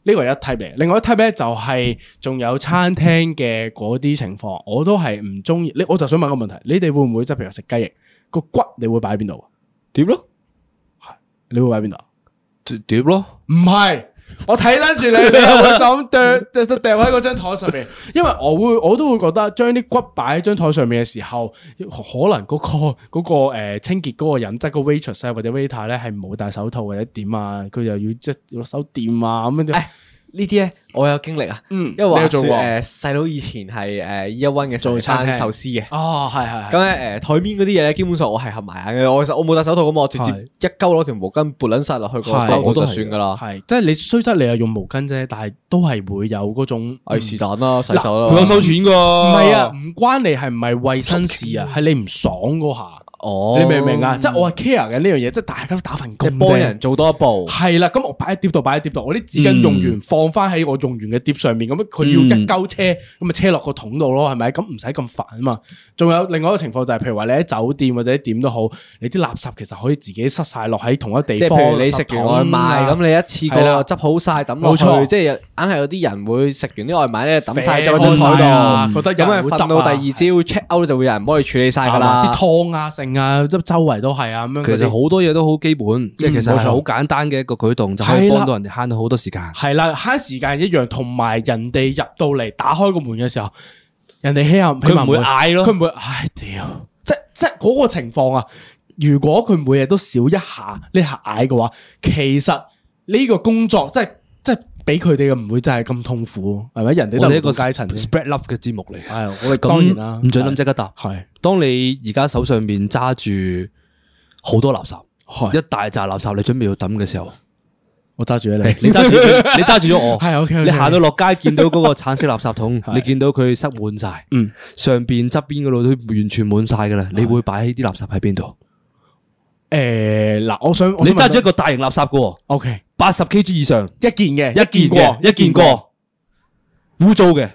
呢個係一 type 嚟，另外一 type 咧就係仲有餐廳嘅嗰啲情況，我都係唔中意。我就想問個問題，你哋會唔會即係譬如食雞翼個骨，你會擺喺邊度？ 碟咯， 你會擺喺邊度？ 碟咯， 唔係，我睇撚住你會就咁掉喺嗰張台上面，因為我都會覺得將啲骨擺喺張台上面嘅時候，可能嗰個清潔嗰個人，即係個 waitress 或者 waiter 咧係冇戴手套或者點啊，佢又要即係攞手掂啊咁樣。 呢啲咧我有經歷啊，因為話說細佬以前係Year One嘅做餐壽司嘅， 哦係， 咁咧台面嗰啲嘢咧，基本上我係合埋眼嘅，我冇戴手套咁，我直接一鳩攞條毛巾撥撚晒落去個包就算噶啦， 係即係你雖則你係用毛巾啫，但係都係會有嗰種是但啦，洗手啦， 佢有收錢噶， 唔係啊，唔關你係唔係衛生事啊，係你唔爽嗰下。哦，你明唔明啊？即係我係 care 嘅呢樣嘢，即係大家都打份工啫， 幫人做多一步。 係啦，咁我擺喺碟度，我啲紙巾用完放翻喺我用完嘅碟上面，咁佢要一鳩車，咁咪車落個桶度咯，係咪？咁唔使咁煩啊嘛。仲有另外一個情況就係，譬如話你喺酒店或者點都好，你啲垃圾其實可以自己塞晒落喺同一地方。即係譬如你食完外賣，咁你一次過執好晒抌落去，即係硬係有啲人會食完啲外賣咧抌晒咗喺台度，覺得咁啊瞓到第二朝 check out 就會有人幫你處理晒噶啦，啲湯啊剩啊，周圍都係啊咁樣。 其實好多嘢都好基本，即係其實係好簡單嘅一個舉動，就可以幫到人哋慳到好多時間。係啦， 慳時間一樣，同埋人哋入到嚟打開個門嘅時候，人哋佢唔會嗌咯， 佢唔會唉屌，即係嗰個情況啊！如果佢每日都少一下呢下嗌嘅話，其實呢個工作即係俾佢哋嘅唔會真係咁痛苦，係咪？人哋都係一個階層 spread love 嘅節目嚟。 係我哋當然啦， 唔准諗即刻答。 係當你而家手上面揸住好多垃圾，一大紮垃圾，你準備要抌嘅時候， 我揸住你揸住咗我。 係 OK。 你行到落街見到嗰個橙色垃圾桶，你見到佢塞滿晒，上邊側邊嗰度都完全滿晒噶啦，你會擺啲垃圾喺邊度？ 嗱，我想你揸住一個大型垃圾噶 ，OK， 80 kg 以上一件嘅， 一件過，污糟嘅，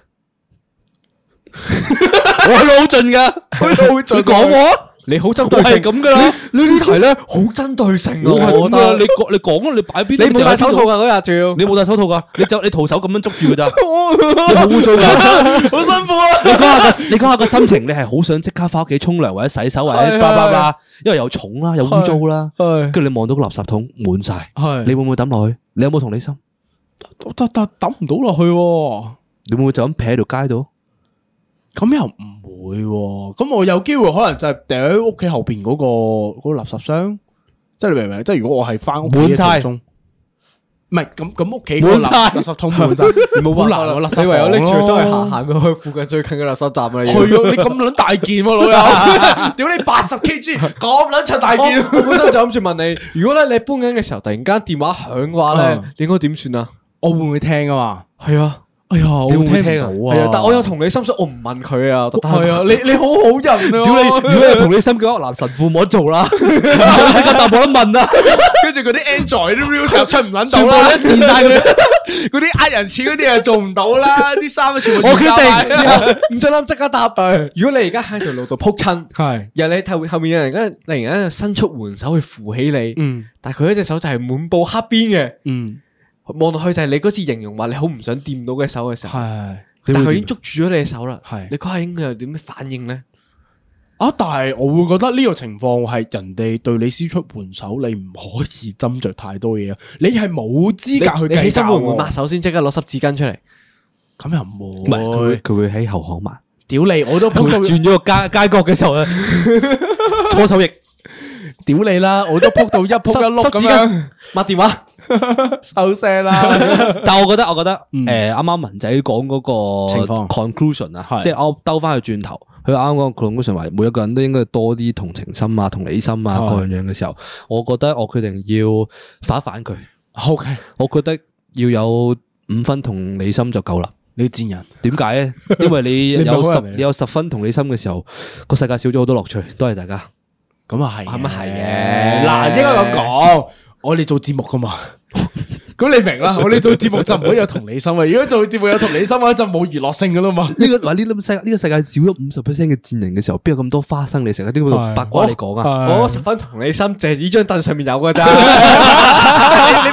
我去到好盡噶，你講我。 你好針對性係咁噶啦， 呢啲題咧好針對性啊！ 我覺得你講啊，你擺邊？ 你冇戴手套噶嗰日仲要， 你冇戴手套噶，你徒手咁樣捉住噶咋？你好污糟噶， 好辛苦啊！ 你講下個心情，你係好想即刻翻屋企沖涼或者洗手或者叭叭叭，因為又重啦，又污糟啦，跟住你望到個垃圾桶滿晒，你會唔會抌落去？你有冇同理心？ 抌唔到落去， 你會唔會就咁撇喺條街度？ 咁又唔會，咁我有機會可能就係掉喺屋企後邊嗰個垃圾箱，即係你明唔明？即係如果我係翻屋企嘅途中，唔係咁屋企滿晒垃圾桶滿晒，你冇好難喎，垃圾你唯有拎住周圍行去附近最近嘅垃圾站啦。 係啊，你咁撚大件喎，老友，屌你80 kg 咁撚柒大件。 我本身就諗住問你，如果咧你搬緊嘅時候突然間電話響嘅話咧，你應該點算啊？ 我會唔會聽啊嘛？ 係啊。 哎呀，我聽唔到啊！ 但我有同理心，所以我唔問佢啊。 係啊，你好好人啊！ 屌你，如果有同理心嘅話，嗱神父冇得做啦，即刻答冇得問啦。 跟住嗰啲 Android 啲 reels 出唔撚到啦， 全部一電晒佢。 嗰啲呃人錢嗰啲又做唔到啦，啲衫全部我決定唔准諗即刻答佢。如果你而家喺條路度撲親，係，然後你後面有人突然間伸出援手去扶起你，但係佢一隻手就係滿布黑邊嘅，望落去就係你嗰次形容話你好唔想掂到嘅手嘅時候，但係佢已經捉住咗你嘅手啦，你嗰下應該有點咩反應咧？ 啊！但係我會覺得呢個情況係人哋對你施出援手，你唔可以斟酌太多嘢啊！你係冇資格去計較。 你起身會唔會抹手先？即刻攞濕紙巾出嚟？ 咁又唔會。 唔係佢會喺後巷抹。 屌你！我都撲到轉咗個街角嘅時候咧，搓手液。 屌你啦！我都撲到一撲一碌咁樣抹電話。 收聲啦！ 但係我覺得啱啱文仔講嗰個 conclusion 啊，即係我兜翻去轉頭，佢啱啱講 conclusion 話每一個人都應該多啲同情心啊、同理心啊各樣樣嘅時候，我覺得我決定要反一反佢。 OK， 我覺得要有5分同理心就夠啦。 你賤人，點解咧？因為你有10分同理心嘅時候，個世界少咗好多樂趣。多謝大家。 咁啊係， 咁啊係嘅。 嗱，應該咁講，我哋做節目噶嘛。咁你明啦，我哋做節目就唔可以有同理心啊！如果做節目有同理心嘅話，就冇娛樂性噶啦嘛。呢個世界少咗50% 嘅賤人嘅時候，邊有咁多花生你食啊？啲八卦你講啊！ 我10分同理心，就係呢張凳上面有噶咋。 你明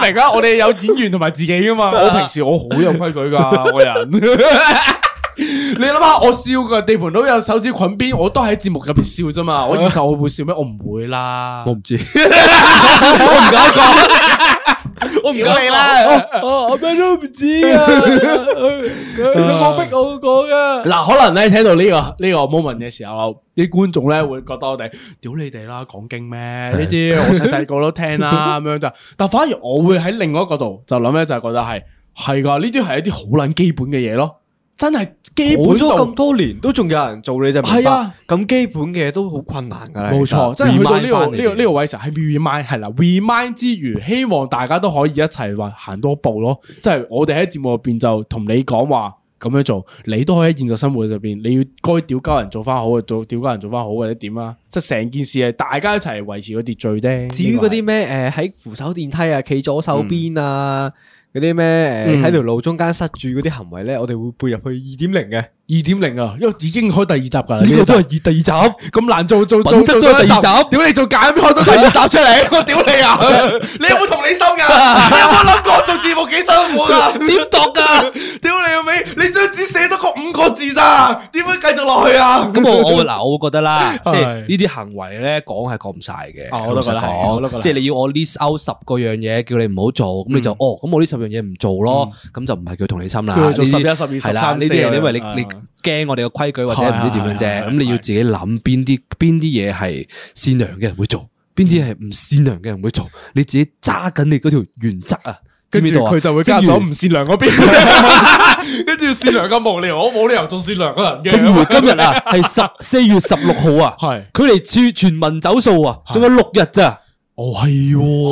明啊，我哋有演員同埋自己噶嘛。我平時我好有規矩噶，我人。你諗下，我笑噶地盤佬有手指捆邊，我都喺節目入邊笑啫嘛。我現實我會笑咩？我唔會啦。 我唔知，我唔敢講。 我唔講你啦， 我咩都唔知啊！佢冇逼我講噶。 嗱，可能咧聽到呢個 moment 嘅時候，啲觀眾咧會覺得我哋屌你哋啦，講經咩？呢啲我細細個都聽啦咁樣就，但反而我會喺另外一個角度就諗咧，就係覺得係噶，呢啲係一啲好撚基本嘅嘢咯。真係基本咗咁多年都仲有人做，你就明白。咁基本嘅嘢都好困難噶啦。 冇錯，即係去到呢個位時係 remind 係啦 ，remind 之餘，希望大家都可以一齊話行多步咯。即係我哋喺節目入邊就同你講話咁樣做，你都可以喺現實生活入邊，你要該屌鳩人做翻好嘅，屌鳩人做翻好或者點啊？即係成件事係大家一齊維持個秩序啫。 至於嗰啲咩喺扶手電梯啊，企左手邊啊。嗰啲咩喺條路中間塞住嗰啲行為咧，我哋會背入去2.0嘅 2.0啊，因為已經開第二集噶啦， 呢個都係第二集， 咁難做第二集，屌你做假開到第二集出嚟，我屌你啊！你有冇同理心噶？你有冇諗過做節目幾辛苦噶？點讀噶？屌你個尾！你張紙寫得個5個字咋？點樣繼續落去啊？ 咁我會覺得啦，即係呢啲行為咧講係講唔晒嘅。 我都覺得係， 即係你要我 list out 10個樣嘢，叫你唔好做，咁你就咁我呢10樣嘢唔做咯，咁就唔係叫同理心啦。 叫做11、12、13 呢啲嘢，因為你驚我哋個規矩或者唔知點樣啫，咁你要自己諗邊啲嘢係善良嘅人會做，邊啲係唔善良嘅人會做，你自己揸緊你嗰條原則啊！ 跟住佢就會加咗唔善良嗰邊，跟住善良咁無聊，我冇理由做善良嘅人嘅。 正如今日啊，係4月16號啊，係距離全民走數啊，仲有6日咋？ 哦，係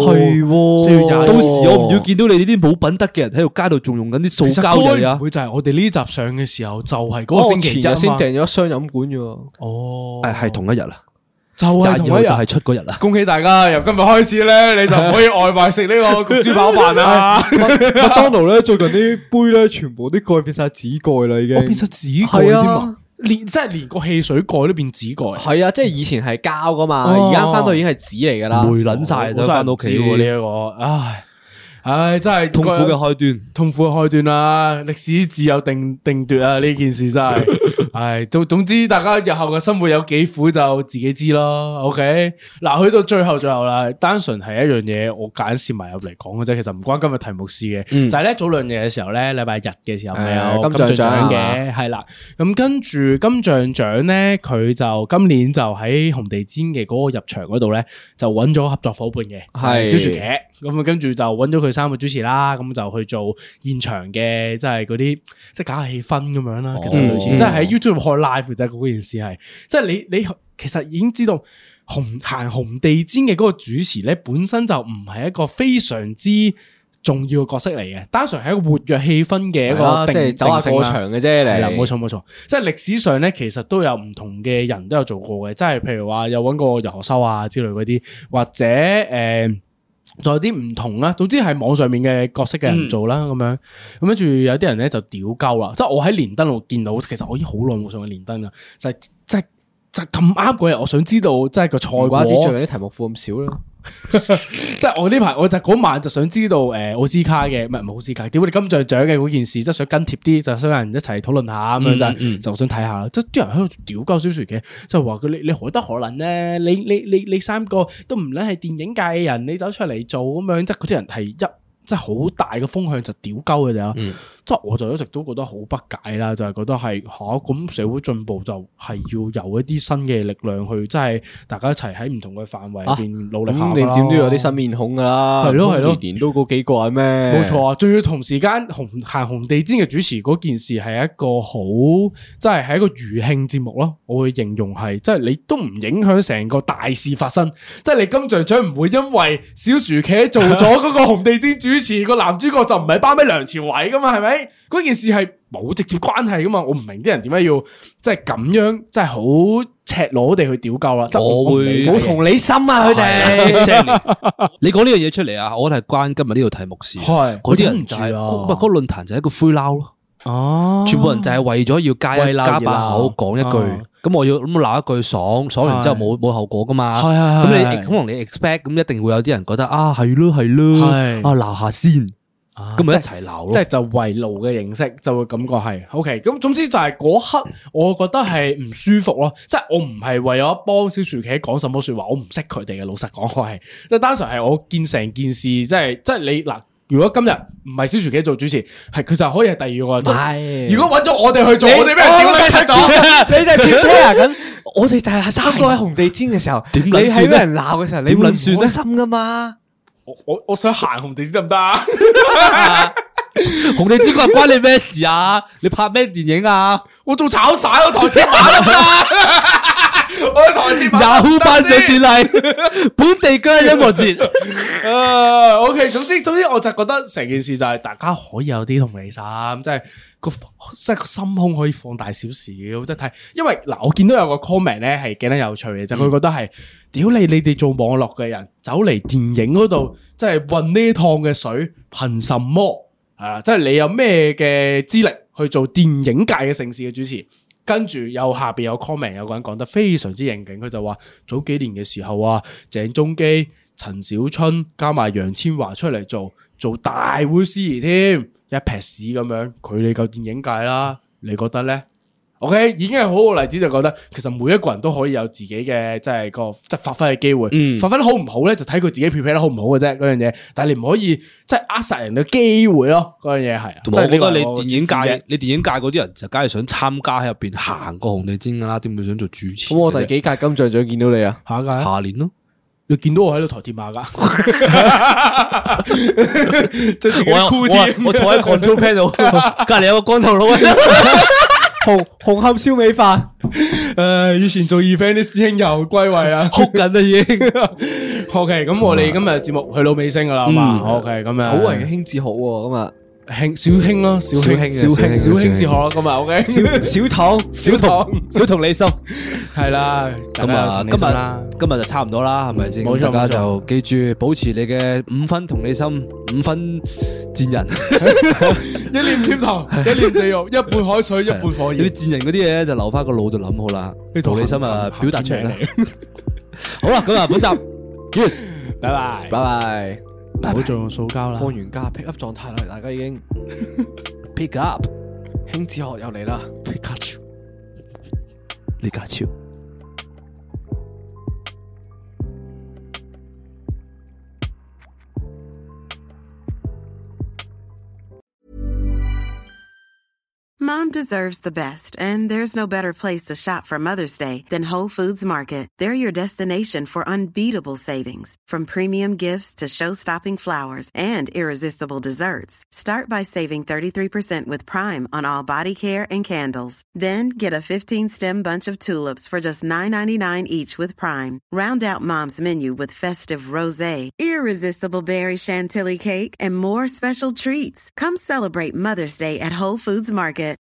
4月20，到時我唔要見到你呢啲冇品德嘅人喺度街度仲用緊啲塑膠嘢啊！ 會就係我哋呢集上嘅時候，就係嗰個星期日先訂咗雙飲館嘅。 哦， 係同一日啦。 就係同一日， 就係出嗰日啦！ 恭喜大家，由今日開始咧，你就唔可以外賣食呢個焗豬扒飯啦。 麥當勞咧，最近啲杯咧，全部啲蓋變晒紙蓋啦，已經。 變晒紙蓋添啊！連個汽水蓋都變紙蓋。 係啊，即係以前係膠噶嘛，而家翻到已經係紙嚟噶啦， 霉撚晒都翻到屋企呢一個，唉，真係痛苦嘅開端， 痛苦嘅開端啦！歷史自有定奪啊！呢件事真係，唉，總之大家日後嘅生活有幾苦就自己知咯。OK，嗱，去到最後啦，單純係一樣嘢，我揀攝埋入嚟講嘅啫，其實唔關今日題目事嘅，就係咧早2日嘅時候咧，禮拜日嘅時候咪有金像獎嘅，係啦，咁跟住金像獎咧，佢就今年就喺紅地毯嘅嗰個入場嗰度咧，就揾咗合作伙伴嘅，係小薯茄，咁跟住就揾咗佢3個主持啦，咁就去做現場嘅，即係嗰啲即係搞下氣氛咁樣啦。其實類似，即係喺 YouTube 開 live 啫。嗰件事係，即係你其實已經知道行紅地毯嘅嗰個主持咧，本身就唔係一個非常之重要嘅角色嚟嘅，單純係一個活躍氣氛嘅一個即係走下過場嘅啫。 係啦，冇錯。即係歷史上咧，其實都有唔同嘅人都有做過嘅，即係譬如話有揾過游學修啊之類嗰啲，或者仲有啲唔同啦，總之係網上面嘅角色嘅人做啦，咁樣咁跟住有啲人咧就屌鳩啦，即係我喺連登度見到，其實我已經好耐冇上過連登啦，就咁啱嗰日，我想知道即係個賽果。 最近啲題目庫咁少啦， 即係我呢排我就嗰晚就想知道奧斯卡嘅唔係奧斯卡，屌你金像獎嘅嗰件事，即係想跟貼啲，就想有人一齊討論下咁樣就想睇下，即係啲人喺度屌鳩小薯嘅，就話佢你何德何能咧？你3個都唔撚係電影界嘅人，你走出嚟做咁樣，即係嗰啲人係即係好大嘅風向就屌鳩嘅啫。即係我就一直都覺得好不解啦，就係覺得係咁社會進步就係要有一啲新嘅力量去，即係大家一齊喺唔同嘅範圍入邊努力下啦。 你點都有啲新面孔噶啦，係咯，年年都嗰幾個係咩？ 冇錯啊！仲要同時間行紅地毯嘅主持嗰件事係一個好，即係一個餘興節目咯。我會形容係，即係你都唔影響成個大事發生，即係你金像獎唔會因為小薯茄做咗嗰個紅地毯主持，個男主角就唔係頒俾梁朝偉噶嘛，係咪？嗰件事係冇直接關係噶嘛，我唔明啲人點解要即係咁樣，即係好赤裸地去屌鳩啦。 我會冇同理心啊，佢哋。 你講呢樣嘢出嚟啊，我覺得係關今日呢個題目事。係嗰啲人就係嗰個論壇就係一個灰撈咯。哦，全部人就係為咗要加把口講一句， 咁我要咁鬧一句爽完之後冇後果噶嘛。咁你可能你 expect 咁一定會有啲人覺得啊係咯鬧下先。咁咪一齊鬧咯， 即係就圍爐嘅形式，就會感覺係 OK。咁總之就係嗰刻，我覺得係唔舒服咯。即係我唔係為咗幫小薯茄講什麼說話，我唔識佢哋嘅。老實講，我係即係單純係我見成件事，即係你嗱，如果今日唔係小薯茄做主持，係佢就可以係第二個。係，如果揾咗我哋去做，我哋咩屌你出咗？你哋 prepare 緊，我哋就係3個喺紅地氈嘅時候，你喺俾人鬧嘅時候，你會唔開心噶嘛？我想行紅地氈得唔得啊？ 紅地氈嗰日關你咩事啊？你拍咩電影啊？ 我做炒散我台鐵馬啦，我台鐵馬 Yahoo頒獎典禮，本地歌音樂節。 OK，總之我就覺得成件事就係大家可以有啲同理心，即係個心胸可以放大少少，即係睇。因為嗱，我見到有個 comment 咧係幾得有趣嘅，就佢覺得係屌你哋做網絡嘅人走嚟電影嗰度，即係混呢趟嘅水，憑什麼？即係你有咩嘅資歷去做電影界嘅盛事嘅主持？跟住又下邊有 comment， 有個人講得非常之應景，佢就話早幾年嘅時候啊，鄭中基、陳小春加埋楊千嬅出嚟做大會司儀添，一撇屎咁樣，佢哋夠電影界啦，你覺得呢？ OK， 已經係好好例子，就覺得其實每一個人都可以有自己嘅即係發揮嘅機會，發揮得好唔好咧，就睇佢自己 prepare 得好唔好嘅啫，嗰樣嘢。但係你唔可以即係扼殺人嘅機會咯，嗰樣嘢係。 同埋我覺得你電影界嗰啲人就梗係想參加喺入邊行過紅地氈噶啦，點會想做主持？ 咁我第幾屆金像獎見到你啊？ 下年咯。 你見到我喺度抬鐵馬噶， 我坐喺 control panel， 隔籬有個光頭佬， 紅磡燒味飯。 以前做 event 啲師兄又歸位啦， 哭緊啦已經。 OK， 咁我哋今日節目去到尾聲噶啦，好嘛？OK， 咁樣。 好為興致好今日。 小興咯，小興哲學咯，今日 OK， 小同理心係啦， 咁啊，今日就差唔多啦，係咪先？大家就記住保持你嘅5分同理心，5分賤人， 一念天堂，一念地獄，一半海水，一半火焰。 啲賤人嗰啲嘢就留翻個腦度諗好啦，同理心啊表達出嚟啦。好啦，咁啊，本集完， 拜拜。唔好再用塑膠啦！ 放完假 pick up 狀態啦，大家已經 pick up， 興智學又嚟啦 ，Pikachu， 李家超。 Mom deserves the best, and there's no better place to shop for Mother's Day than Whole Foods Market. They're your destination for unbeatable savings, from premium gifts to show-stopping flowers and irresistible desserts. Start by saving 33% with Prime on all body care and candles. Then get a 15-stem bunch of tulips for just $9.99 each with Prime. Round out Mom's menu with festive rosé, irresistible berry chantilly cake, and more special treats. Come celebrate Mother's Day at Whole Foods Market.